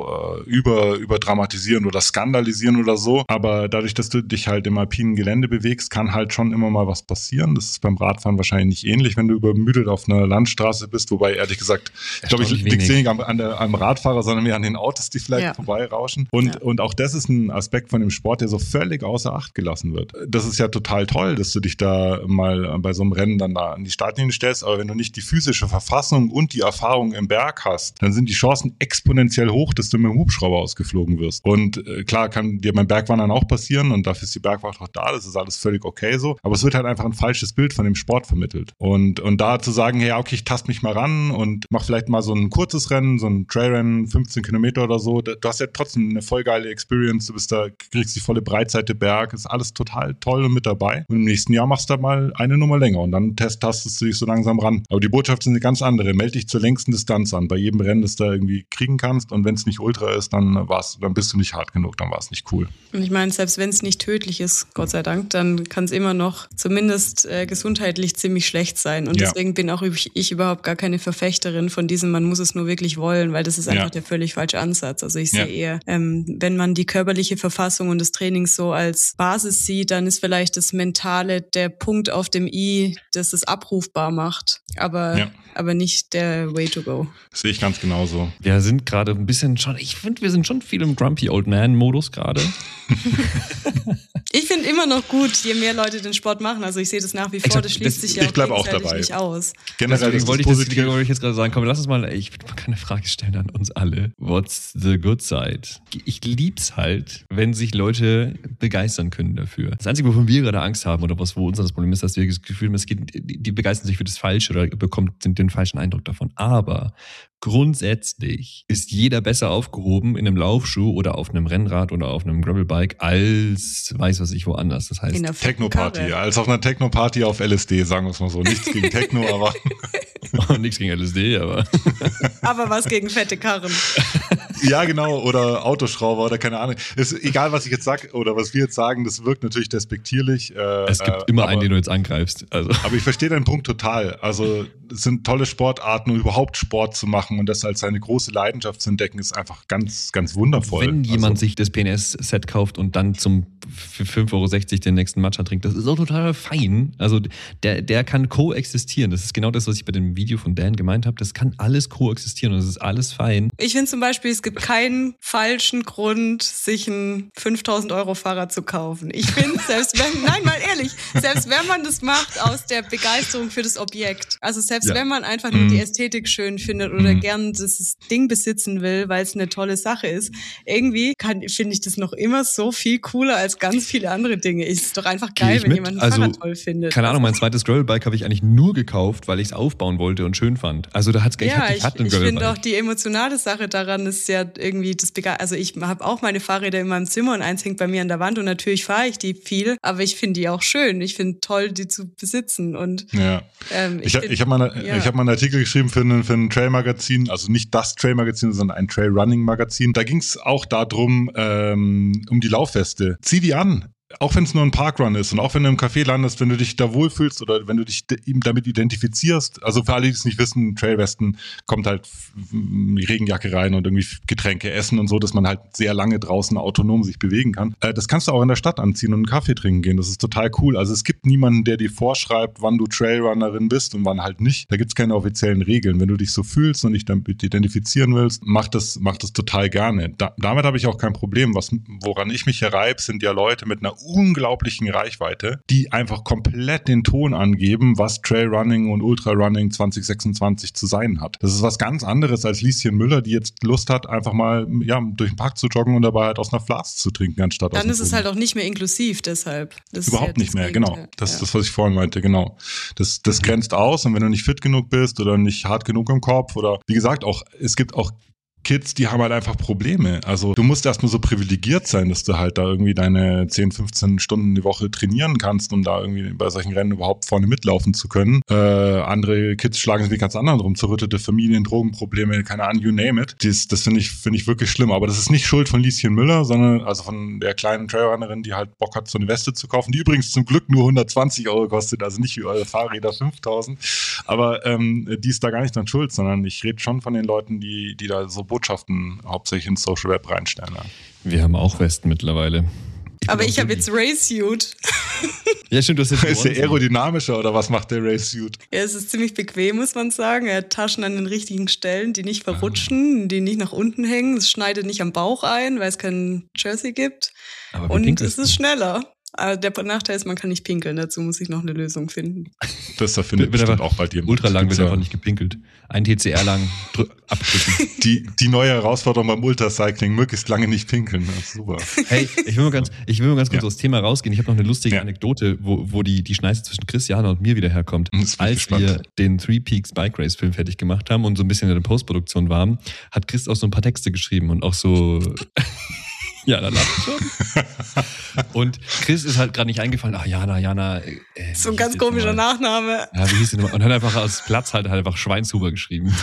überdramatisieren oder skandalisieren oder so. Aber dadurch, dass du dich halt im alpinen Gelände bewegst, kann halt schon immer mal was passieren. Das ist beim Radfahren wahrscheinlich nicht ähnlich, wenn du übermüdet auf einer Landstraße bist. Wobei, ehrlich gesagt, ich glaube, ich liege weniger am Radfahrer, sondern mehr an den Autos, die vielleicht vorbeirauschen. Und auch das ist ein Aspekt von dem Sport, der so völlig außer Acht gelassen wird. Das ist ja total toll, dass du dich da mal bei so einem Rennen dann da an die Startlinie stellst. Aber wenn du nicht die physische Verfassung und die Erfahrung im Berg hast, dann sind die Chancen exponentiell hoch, dass du mit dem Hubschrauber ausgeflogen wirst. Und klar kann dir beim Bergwandern auch passieren und dafür ist die Bergwacht auch da, das ist alles völlig okay so, aber es wird halt einfach ein falsches Bild von dem Sport vermittelt. Und da zu sagen, hey, okay, ich tast mich mal ran und mach vielleicht mal so ein kurzes Rennen, so ein Trailrennen, 15 Kilometer oder so, du hast ja trotzdem eine voll geile Experience, du bist da, kriegst die volle Breitseite Berg, ist alles total toll und mit dabei. Und im nächsten Jahr machst du da mal eine Nummer länger und dann tastest du dich so langsam ran. Aber die Botschaft ist eine ganz andere. Meld dich zur längsten Distanz an, bei jedem Rennen, das du da irgendwie kriegen kannst. Und wenn es nicht Ultra ist, dann bist du nicht hart genug, dann war es nicht cool. Und ich meine, selbst wenn es nicht tödlich ist, Gott sei Dank, dann kann es immer noch zumindest gesundheitlich ziemlich schlecht sein. Und deswegen bin auch ich überhaupt gar keine Verfechterin von diesem, man muss es nur wirklich wollen, weil das ist einfach der völlig falsche Ansatz. Also ich sehe eher, wenn man die körperliche Verfassung und das Training so als Basis sieht, dann ist vielleicht das Mentale der Punkt auf dem I, das es abrufbar macht. Aber nicht der Way to go. Das sehe ich ganz genauso. Wir sind gerade ein bisschen schon, ich finde, wir sind schon viel im Grumpy Old Man Modus gerade. Ich finde immer noch gut, je mehr Leute den Sport machen. Also ich sehe das nach wie vor, das schließt sich ja auch gegenseitig nicht aus. Generell wollte ich jetzt gerade sagen, komm, lass uns mal, ich will mal keine Frage stellen an uns alle. What's the good side? Ich lieb's halt, wenn sich Leute begeistern können dafür. Das Einzige, wovon wir gerade Angst haben oder wo uns das Problem ist, dass wir das Gefühl haben, die begeistern sich für das Falsche oder bekommen den falschen Eindruck davon. Aber grundsätzlich ist jeder besser aufgehoben in einem Laufschuh oder auf einem Rennrad oder auf einem Gravelbike als weiß was ich woanders. Das heißt Techno-Party, als auf einer Techno-Party auf LSD, sagen wir es mal so. Nichts gegen Techno, aber nichts gegen LSD, aber aber was gegen fette Karren. Ja, genau, oder Autoschrauber oder keine Ahnung. Ist egal, was ich jetzt sage oder was wir jetzt sagen, das wirkt natürlich despektierlich. Es gibt immer einen, den du jetzt angreifst. Also. Aber ich verstehe deinen Punkt total. Also es sind tolle Sportarten, um überhaupt Sport zu machen und das als seine große Leidenschaft zu entdecken, ist einfach ganz, ganz wundervoll. Wenn jemand sich das PNS-Set kauft und dann für 5,60 € den nächsten Matcha trinkt, das ist auch total fein. Also der kann koexistieren. Das ist genau das, was ich bei dem Video von Dan gemeint habe. Das kann alles koexistieren und das ist alles fein. Ich finde zum Beispiel, es gibt keinen falschen Grund, sich ein 5.000 € Fahrrad zu kaufen. Ich finde, selbst wenn man das macht aus der Begeisterung für das Objekt, also selbst wenn man einfach nur die Ästhetik schön findet oder gern das Ding besitzen will, weil es eine tolle Sache ist, irgendwie finde ich das noch immer so viel cooler als ganz viele andere Dinge. Es ist doch einfach geil, wenn jemand ein Fahrrad toll findet. Keine Ahnung, mein zweites Gravelbike habe ich eigentlich nur gekauft, weil ich es aufbauen wollte und schön fand. Also da hat's ich finde auch die emotionale Sache daran ist ja irgendwie also ich habe auch meine Fahrräder in meinem Zimmer und eins hängt bei mir an der Wand und natürlich fahre ich die viel, aber ich finde die auch schön. Ich finde toll, die zu besitzen und ich habe mal einen Artikel geschrieben für ein Trail-Magazin, also nicht das Trail-Magazin, sondern ein Trail-Running-Magazin. Da ging es auch darum, um die Laufweste. Zieh die an. auch wenn es nur ein Parkrun ist und auch wenn du im Café landest, wenn du dich da wohlfühlst oder wenn du dich damit identifizierst, also für alle, die es nicht wissen, Trailwesten kommt halt Regenjacke rein und irgendwie Getränke essen und so, dass man halt sehr lange draußen autonom sich bewegen kann. Das kannst du auch in der Stadt anziehen und einen Kaffee trinken gehen. Das ist total cool. Also es gibt niemanden, der dir vorschreibt, wann du Trailrunnerin bist und wann halt nicht. Da gibt es keine offiziellen Regeln. Wenn du dich so fühlst und dich damit identifizieren willst, mach das total gerne. Damit habe ich auch kein Problem. Woran ich mich reibe, sind ja Leute mit einer unglaublichen Reichweite, die einfach komplett den Ton angeben, was Trailrunning und Ultrarunning 2026 zu sein hat. Das ist was ganz anderes als Lieschen Müller, die jetzt Lust hat, einfach mal durch den Park zu joggen und dabei halt aus einer Flas zu trinken, anstatt aus Dann ist es halt auch nicht mehr inklusiv, deshalb. Das überhaupt nicht mehr, genau. Das ist das, was ich vorhin meinte, genau. Das grenzt aus, und wenn du nicht fit genug bist oder nicht hart genug im Kopf oder, wie gesagt, es gibt auch Kids, die haben halt einfach Probleme. Also du musst erstmal so privilegiert sein, dass du halt da irgendwie deine 10, 15 Stunden die Woche trainieren kannst, um da irgendwie bei solchen Rennen überhaupt vorne mitlaufen zu können. Andere Kids schlagen sich wie ganz anderen rum, zerrüttete Familien, Drogenprobleme, keine Ahnung, you name it. Das finde ich wirklich schlimm. Aber das ist nicht Schuld von Lieschen Müller, sondern also von der kleinen Trailrunnerin, die halt Bock hat, so eine Weste zu kaufen, die übrigens zum Glück nur 120 € kostet, also nicht wie eure Fahrräder 5.000. Aber die ist da gar nicht dran schuld, sondern ich rede schon von den Leuten, die da so Botschaften hauptsächlich ins Social Web reinstellen. Ja. Wir haben auch Westen mittlerweile. Aber ich habe jetzt Racesuit. Ja, stimmt, du hast jetzt ist der aerodynamischer oder was macht der Racesuit? Ja, es ist ziemlich bequem, muss man sagen. Er hat Taschen an den richtigen Stellen, die nicht verrutschen, die nicht nach unten hängen. Es schneidet nicht am Bauch ein, weil es kein Jersey gibt. Und es ist schneller. Aber der Nachteil ist, man kann nicht pinkeln. Dazu muss ich noch eine Lösung finden. Das da findet bestimmt auch bei dir. Ultra lang wird einfach nicht gepinkelt. Ein TCR lang abdrücken. Die neue Herausforderung beim Ultracycling, möglichst lange nicht pinkeln. Das ist super. Hey, ich will mal ganz kurz aus dem Thema rausgehen. Ich habe noch eine lustige Anekdote, wo die Schneise zwischen Christiane und mir wieder herkommt. Als wir den Three Peaks Bike Race Film fertig gemacht haben und so ein bisschen in der Postproduktion waren, hat Chris auch so ein paar Texte geschrieben und auch so... Ja, da lacht schon. Und Chris ist halt gerade nicht eingefallen. Ach, Jana. So ein ganz komischer Nachname. Ja, wie hieß die nochmal? Und hat einfach aus Platz halt einfach Schweinshuber geschrieben.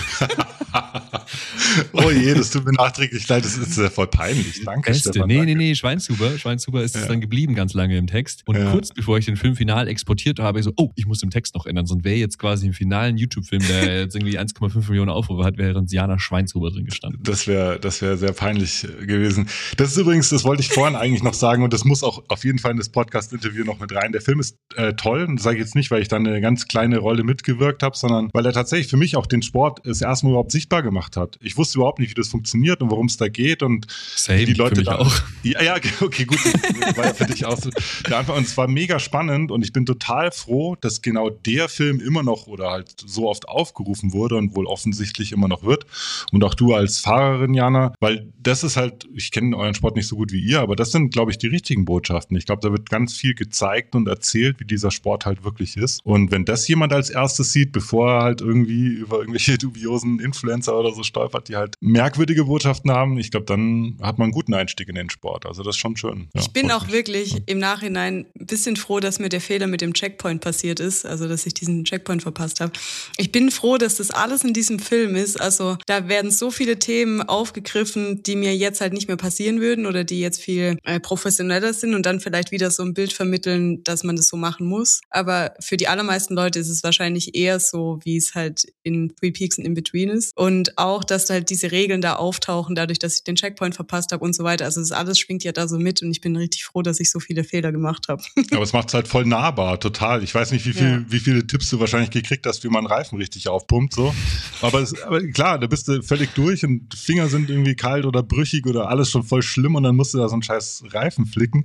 Oh je, das tut mir nachträglich leid. Das ist ja voll peinlich. Danke, Beste. Stefan. Nee, Schweinshuber. Schweinshuber ist es dann geblieben ganz lange im Text. Und kurz bevor ich den Film final exportiert habe, so, ich muss den Text noch ändern. Sonst wäre jetzt quasi im finalen YouTube-Film, der jetzt irgendwie 1,5 Millionen Aufrufe hat, wäre Jana Schweinshuber drin gestanden. Das wäre sehr peinlich gewesen. Das ist übrigens, das wollte ich vorhin eigentlich noch sagen, und das muss auch auf jeden Fall in das Podcast-Interview noch mit rein. Der Film ist toll, und das sage ich jetzt nicht, weil ich da eine ganz kleine Rolle mitgewirkt habe, sondern weil er tatsächlich für mich auch den Sport das erste Mal überhaupt sichtbar gemacht hat. Ich wusste überhaupt nicht, wie das funktioniert und worum es da geht, und Same, die Leute für mich da auch. Ja, okay, gut. War ja für dich auch so der Anfang, und es war mega spannend, und ich bin total froh, dass genau der Film immer noch oder halt so oft aufgerufen wurde und wohl offensichtlich immer noch wird. Und auch du als Fahrerin, Jana, weil das ist halt, ich kenne euren Sport nicht so gut wie ihr, aber das sind, glaube ich, die richtigen Botschaften. Ich glaube, da wird ganz viel gezeigt und erzählt, wie dieser Sport halt wirklich ist. Und wenn das jemand als erstes sieht, bevor er halt irgendwie über irgendwelche dubiosen Influencer oder so stolpert, die halt merkwürdige Botschaften haben, ich glaube, dann hat man einen guten Einstieg in den Sport. Also das ist schon schön. Ja, ich bin auch wirklich im Nachhinein ein bisschen froh, dass mir der Fehler mit dem Checkpoint passiert ist, also dass ich diesen Checkpoint verpasst habe. Ich bin froh, dass das alles in diesem Film ist. Also da werden so viele Themen aufgegriffen, die mir jetzt halt nicht mehr passieren würden oder die jetzt viel professioneller sind und dann vielleicht wieder so ein Bild vermitteln, dass man das so machen muss. Aber für die allermeisten Leute ist es wahrscheinlich eher so, wie es halt in Three Peaks und In Between ist. Und auch, dass halt diese Regeln da auftauchen, dadurch, dass ich den Checkpoint verpasst habe und so weiter. Also das alles schwingt ja da so mit, und ich bin richtig froh, dass ich so viele Fehler gemacht habe. Aber es macht es halt voll nahbar, total. Ich weiß nicht, wie viele Tipps du wahrscheinlich gekriegt hast, wie man Reifen richtig aufpumpt, so. Aber klar, da bist du völlig durch und Finger sind irgendwie kalt oder brüchig oder alles schon voll schlimm, und dann musst du da so einen scheiß Reifen flicken.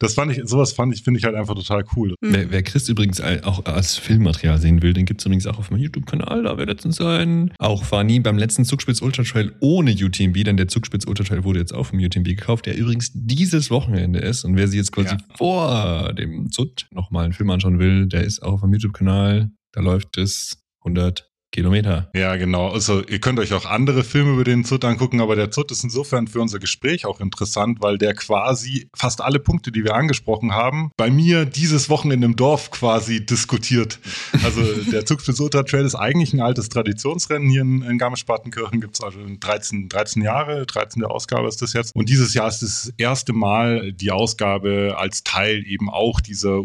Finde ich halt einfach total cool. Wer Chris übrigens auch als Filmmaterial sehen will, den gibt es übrigens auch auf meinem YouTube-Kanal. Da wird letztens auch Fanny beim letzten Zugspitz Ultra Trail ohne UTMB, denn der Zugspitz Ultra Trail wurde jetzt auch vom UTMB gekauft, der übrigens dieses Wochenende ist. Und wer sich jetzt quasi vor dem ZUT nochmal einen Film anschauen will, der ist auch auf meinem YouTube-Kanal. Da läuft es 100 Kilometer. Ja, genau. Also ihr könnt euch auch andere Filme über den ZUT angucken, aber der ZUT ist insofern für unser Gespräch auch interessant, weil der quasi fast alle Punkte, die wir angesprochen haben, bei mir dieses Wochenende im Dorf quasi diskutiert. Also der Zugspitz Ultra Trail ist eigentlich ein altes Traditionsrennen. Hier in Garmisch-Partenkirchen gibt es also 13 Jahre, 13. Ausgabe ist das jetzt. Und dieses Jahr ist das erste Mal die Ausgabe als Teil eben auch dieser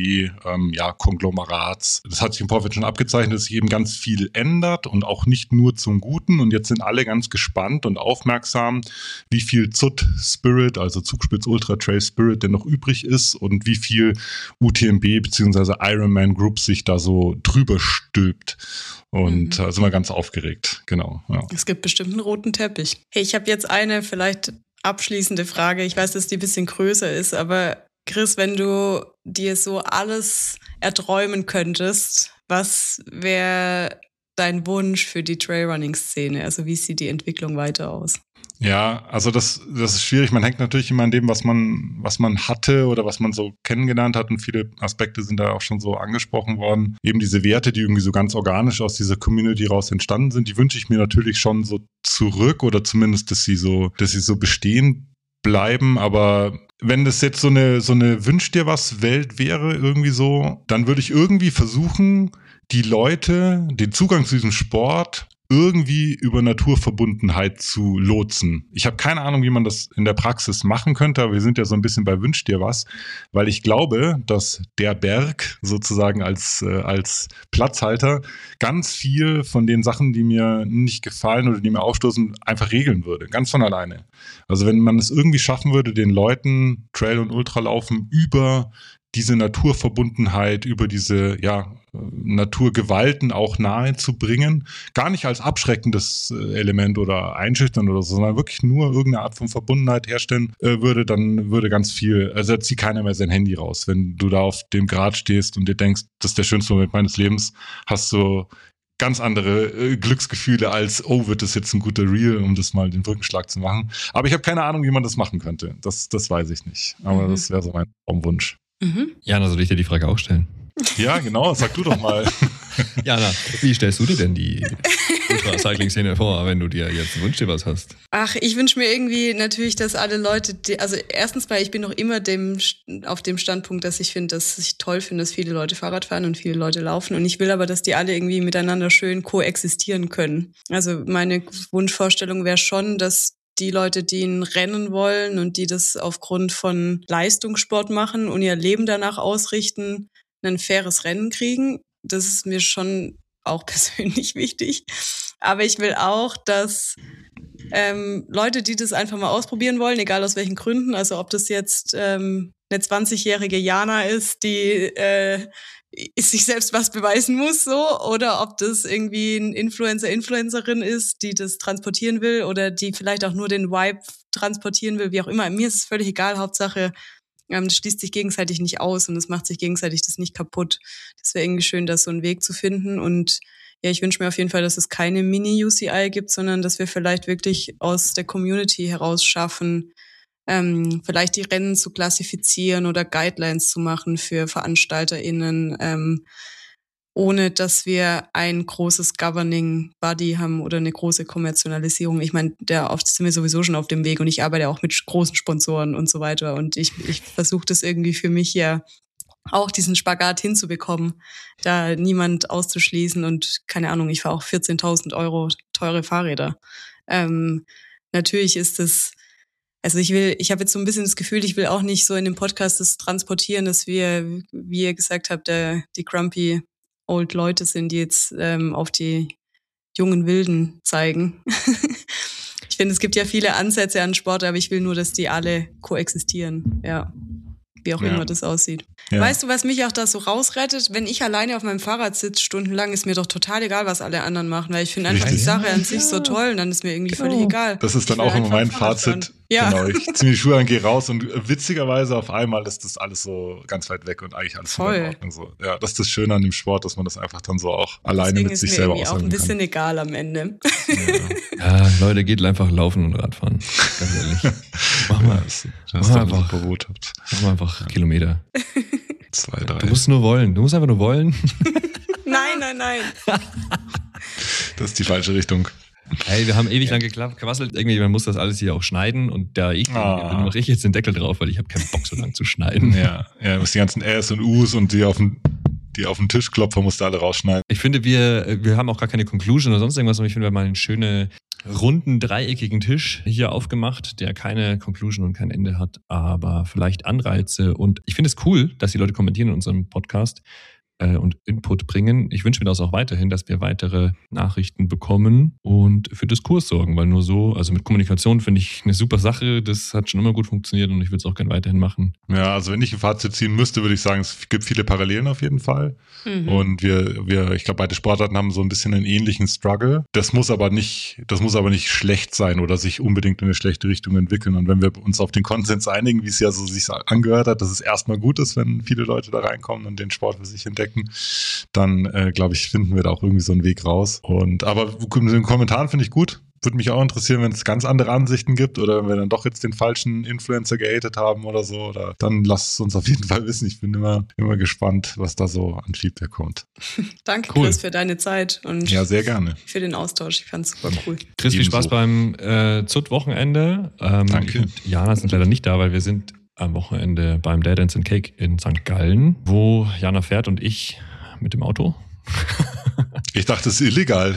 UTMB-Konglomerats. Das hat sich im Vorfeld schon abgezeichnet, dass sich eben ganz viel ändert und auch nicht nur zum Guten. Und jetzt sind alle ganz gespannt und aufmerksam, wie viel ZUT-Spirit, also Zugspitz Ultra Trail Spirit, denn noch übrig ist und wie viel UTMB bzw. Ironman Group sich da so drüber stülpt. Und sind wir ganz aufgeregt, genau. Ja. Es gibt bestimmt einen roten Teppich. Hey, ich habe jetzt eine vielleicht abschließende Frage. Ich weiß, dass die ein bisschen größer ist, aber Chris, wenn du dir so alles erträumen könntest, was wäre dein Wunsch für die Trailrunning-Szene? Also wie sieht die Entwicklung weiter aus? Ja, also das ist schwierig. Man hängt natürlich immer an dem, was man hatte oder was man so kennengelernt hat. Und viele Aspekte sind da auch schon so angesprochen worden. Eben diese Werte, die irgendwie so ganz organisch aus dieser Community raus entstanden sind, die wünsche ich mir natürlich schon so zurück oder zumindest, dass sie so bestehen bleiben. Aber wenn das jetzt so eine Wünsch dir was Welt wäre irgendwie so, dann würde ich irgendwie versuchen, die Leute, den Zugang zu diesem Sport irgendwie über Naturverbundenheit zu lotsen. Ich habe keine Ahnung, wie man das in der Praxis machen könnte, aber wir sind ja so ein bisschen bei Wünsch dir was, weil ich glaube, dass der Berg sozusagen als Platzhalter ganz viel von den Sachen, die mir nicht gefallen oder die mir aufstoßen, einfach regeln würde, ganz von alleine. Also wenn man es irgendwie schaffen würde, den Leuten Trail- und Ultralaufen über diese Naturverbundenheit, über diese Naturgewalten auch nahe zu bringen, gar nicht als abschreckendes Element oder einschüchtern oder so, sondern wirklich nur irgendeine Art von Verbundenheit herstellen würde, dann würde ganz viel, also da zieht keiner mehr sein Handy raus. Wenn du da auf dem Grat stehst und dir denkst, das ist der schönste Moment meines Lebens, hast du ganz andere Glücksgefühle als, oh, wird das jetzt ein guter Reel, um das mal den Brückenschlag zu machen. Aber ich habe keine Ahnung, wie man das machen könnte. Das weiß ich nicht. Aber das wäre so mein Traumwunsch. Jana, soll ich dir die Frage auch stellen? Ja, genau, sag du doch mal. Jana, wie stellst du dir denn die Ultra-Cycling-Szene vor, wenn du dir jetzt wünschst, was hast? Ach, ich wünsche mir irgendwie natürlich, dass alle Leute, also erstens mal, ich bin noch immer auf dem Standpunkt, dass ich toll finde, dass viele Leute Fahrrad fahren und viele Leute laufen und ich will aber, dass die alle irgendwie miteinander schön koexistieren können. Also meine Wunschvorstellung wäre schon, dass die Leute, die ein Rennen wollen und die das aufgrund von Leistungssport machen und ihr Leben danach ausrichten, ein faires Rennen kriegen. Das ist mir schon auch persönlich wichtig. Aber ich will auch, dass Leute, die das einfach mal ausprobieren wollen, egal aus welchen Gründen, also ob das jetzt eine 20-jährige Jana ist, die sich selbst was beweisen muss, so, oder ob das irgendwie ein Influencerin ist, die das transportieren will oder die vielleicht auch nur den Vibe transportieren will, wie auch immer. Mir ist es völlig egal, Hauptsache, das schließt sich gegenseitig nicht aus und es macht sich gegenseitig das nicht kaputt. Das wäre irgendwie schön, da so einen Weg zu finden und ja, ich wünsche mir auf jeden Fall, dass es keine Mini-UCI gibt, sondern dass wir vielleicht wirklich aus der Community heraus schaffen, vielleicht die Rennen zu klassifizieren oder Guidelines zu machen für VeranstalterInnen, ohne dass wir ein großes Governing Body haben oder eine große Kommerzialisierung. Ich meine, oft sind wir sowieso schon auf dem Weg und ich arbeite auch mit großen Sponsoren und so weiter und ich versuche das irgendwie für mich ja auch diesen Spagat hinzubekommen, da niemand auszuschließen und keine Ahnung, ich fahre auch 14.000 € teure Fahrräder. Natürlich ist das, also ich habe jetzt so ein bisschen das Gefühl, ich will auch nicht so in dem Podcast das transportieren, dass wir, wie ihr gesagt habt, die grumpy old Leute sind, die jetzt auf die jungen Wilden zeigen. Ich finde, es gibt ja viele Ansätze an Sport, aber ich will nur, dass die alle koexistieren, ja. Wie auch immer das aussieht. Ja. Weißt du, was mich auch da so rausrettet? Wenn ich alleine auf meinem Fahrrad sitze, stundenlang, ist mir doch total egal, was alle anderen machen, weil ich finde einfach die Sache an sich so toll und dann ist mir irgendwie völlig egal. Das ist dann auch immer mein Fazit. Ja. Genau, ich ziehe die Schuhe an, gehe raus und witzigerweise auf einmal ist das alles so ganz weit weg und eigentlich alles voll in Ordnung. So. Ja, das ist das Schöne an dem Sport, dass man das einfach dann so auch alleine mit sich selber aushalten kann. Ist mir auch ein bisschen egal am Ende. Ja, Leute, geht einfach laufen und Radfahren. Ganz ehrlich. Mach mal einfach Kilometer. 2, 3. Du musst nur wollen. Du musst einfach nur wollen. Nein. Das ist die falsche Richtung. Hey, wir haben ewig lang gequasselt. Irgendwie, man muss das alles hier auch schneiden und da mache ich jetzt den Deckel drauf, weil ich habe keinen Bock, so lang zu schneiden. Ja, du musst die ganzen Äs und Us und die auf den Tischklopfer musst du alle rausschneiden. Ich finde, wir haben auch gar keine Conclusion oder sonst irgendwas, aber ich finde, wir haben mal einen schönen, runden, dreieckigen Tisch hier aufgemacht, der keine Conclusion und kein Ende hat, aber vielleicht Anreize. Und ich finde es cool, dass die Leute kommentieren in unserem Podcast und Input bringen. Ich wünsche mir das auch weiterhin, dass wir weitere Nachrichten bekommen und für Diskurs sorgen, weil nur so, also mit Kommunikation finde ich eine super Sache, das hat schon immer gut funktioniert und ich würde es auch gerne weiterhin machen. Ja, also wenn ich ein Fazit ziehen müsste, würde ich sagen, es gibt viele Parallelen auf jeden Fall. Und ich glaube, beide Sportarten haben so ein bisschen einen ähnlichen Struggle. Das muss aber nicht schlecht sein oder sich unbedingt in eine schlechte Richtung entwickeln. Und wenn wir uns auf den Konsens einigen, wie es ja so sich angehört hat, dass es erstmal gut ist, wenn viele Leute da reinkommen und den Sport für sich entdecken, dann glaube ich, finden wir da auch irgendwie so einen Weg raus. Aber in den Kommentaren finde ich gut. Würde mich auch interessieren, wenn es ganz andere Ansichten gibt oder wenn wir dann doch jetzt den falschen Influencer gehatet haben oder so. Oder dann lasst es uns auf jeden Fall wissen. Ich bin immer gespannt, was da so an Feedback kommt. Danke, cool. Chris, für deine Zeit und ja, sehr gerne. Für den Austausch. Ich fand es super cool. Chris, viel Spaß beim ZUT-Wochenende. Danke. Und Jana sind leider nicht da, weil wir sind am Wochenende beim Dad Dance and Cake in St. Gallen, wo Jana fährt und ich mit dem Auto. Ich dachte, es ist illegal.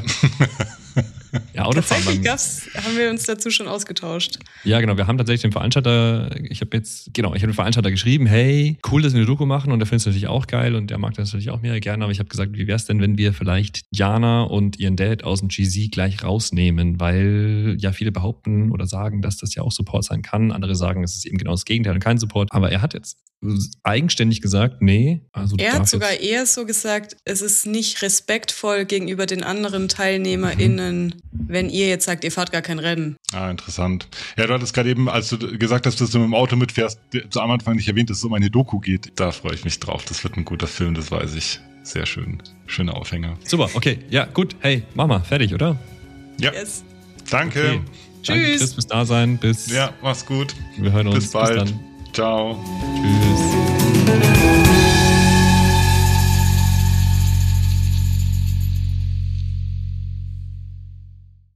Ja, Autofahren. Tatsächlich haben wir uns dazu schon ausgetauscht. Ja, genau. Wir haben tatsächlich den Veranstalter, ich habe den Veranstalter geschrieben, hey, cool, dass wir eine Doku machen und der findet es natürlich auch geil und der mag das natürlich auch mega gerne, aber ich habe gesagt, wie wäre es denn, wenn wir vielleicht Jana und ihren Dad aus dem GZ gleich rausnehmen, weil ja viele behaupten oder sagen, dass das ja auch Support sein kann. Andere sagen, es ist eben genau das Gegenteil und kein Support. Aber er hat jetzt eigenständig gesagt, nee. Also er hat sogar eher so gesagt, es ist nicht respektvoll gegenüber den anderen TeilnehmerInnen, wenn ihr jetzt sagt, ihr fahrt gar kein Rennen. Ah, interessant. Ja, du hattest gerade eben, als du gesagt hast, dass du mit dem Auto mitfährst, am Anfang nicht erwähnt, dass es um eine Doku geht. Da freue ich mich drauf. Das wird ein guter Film, das weiß ich. Sehr schön. Schöner Aufhänger. Super, okay. Ja, gut. Hey, mach mal. Fertig, oder? Ja. Yes. Danke. Okay. Danke, Tschüss. Chris, fürs Dasein. Ja, mach's gut. Wir hören uns. Bis bald. Bis dann. Ciao. Tschüss.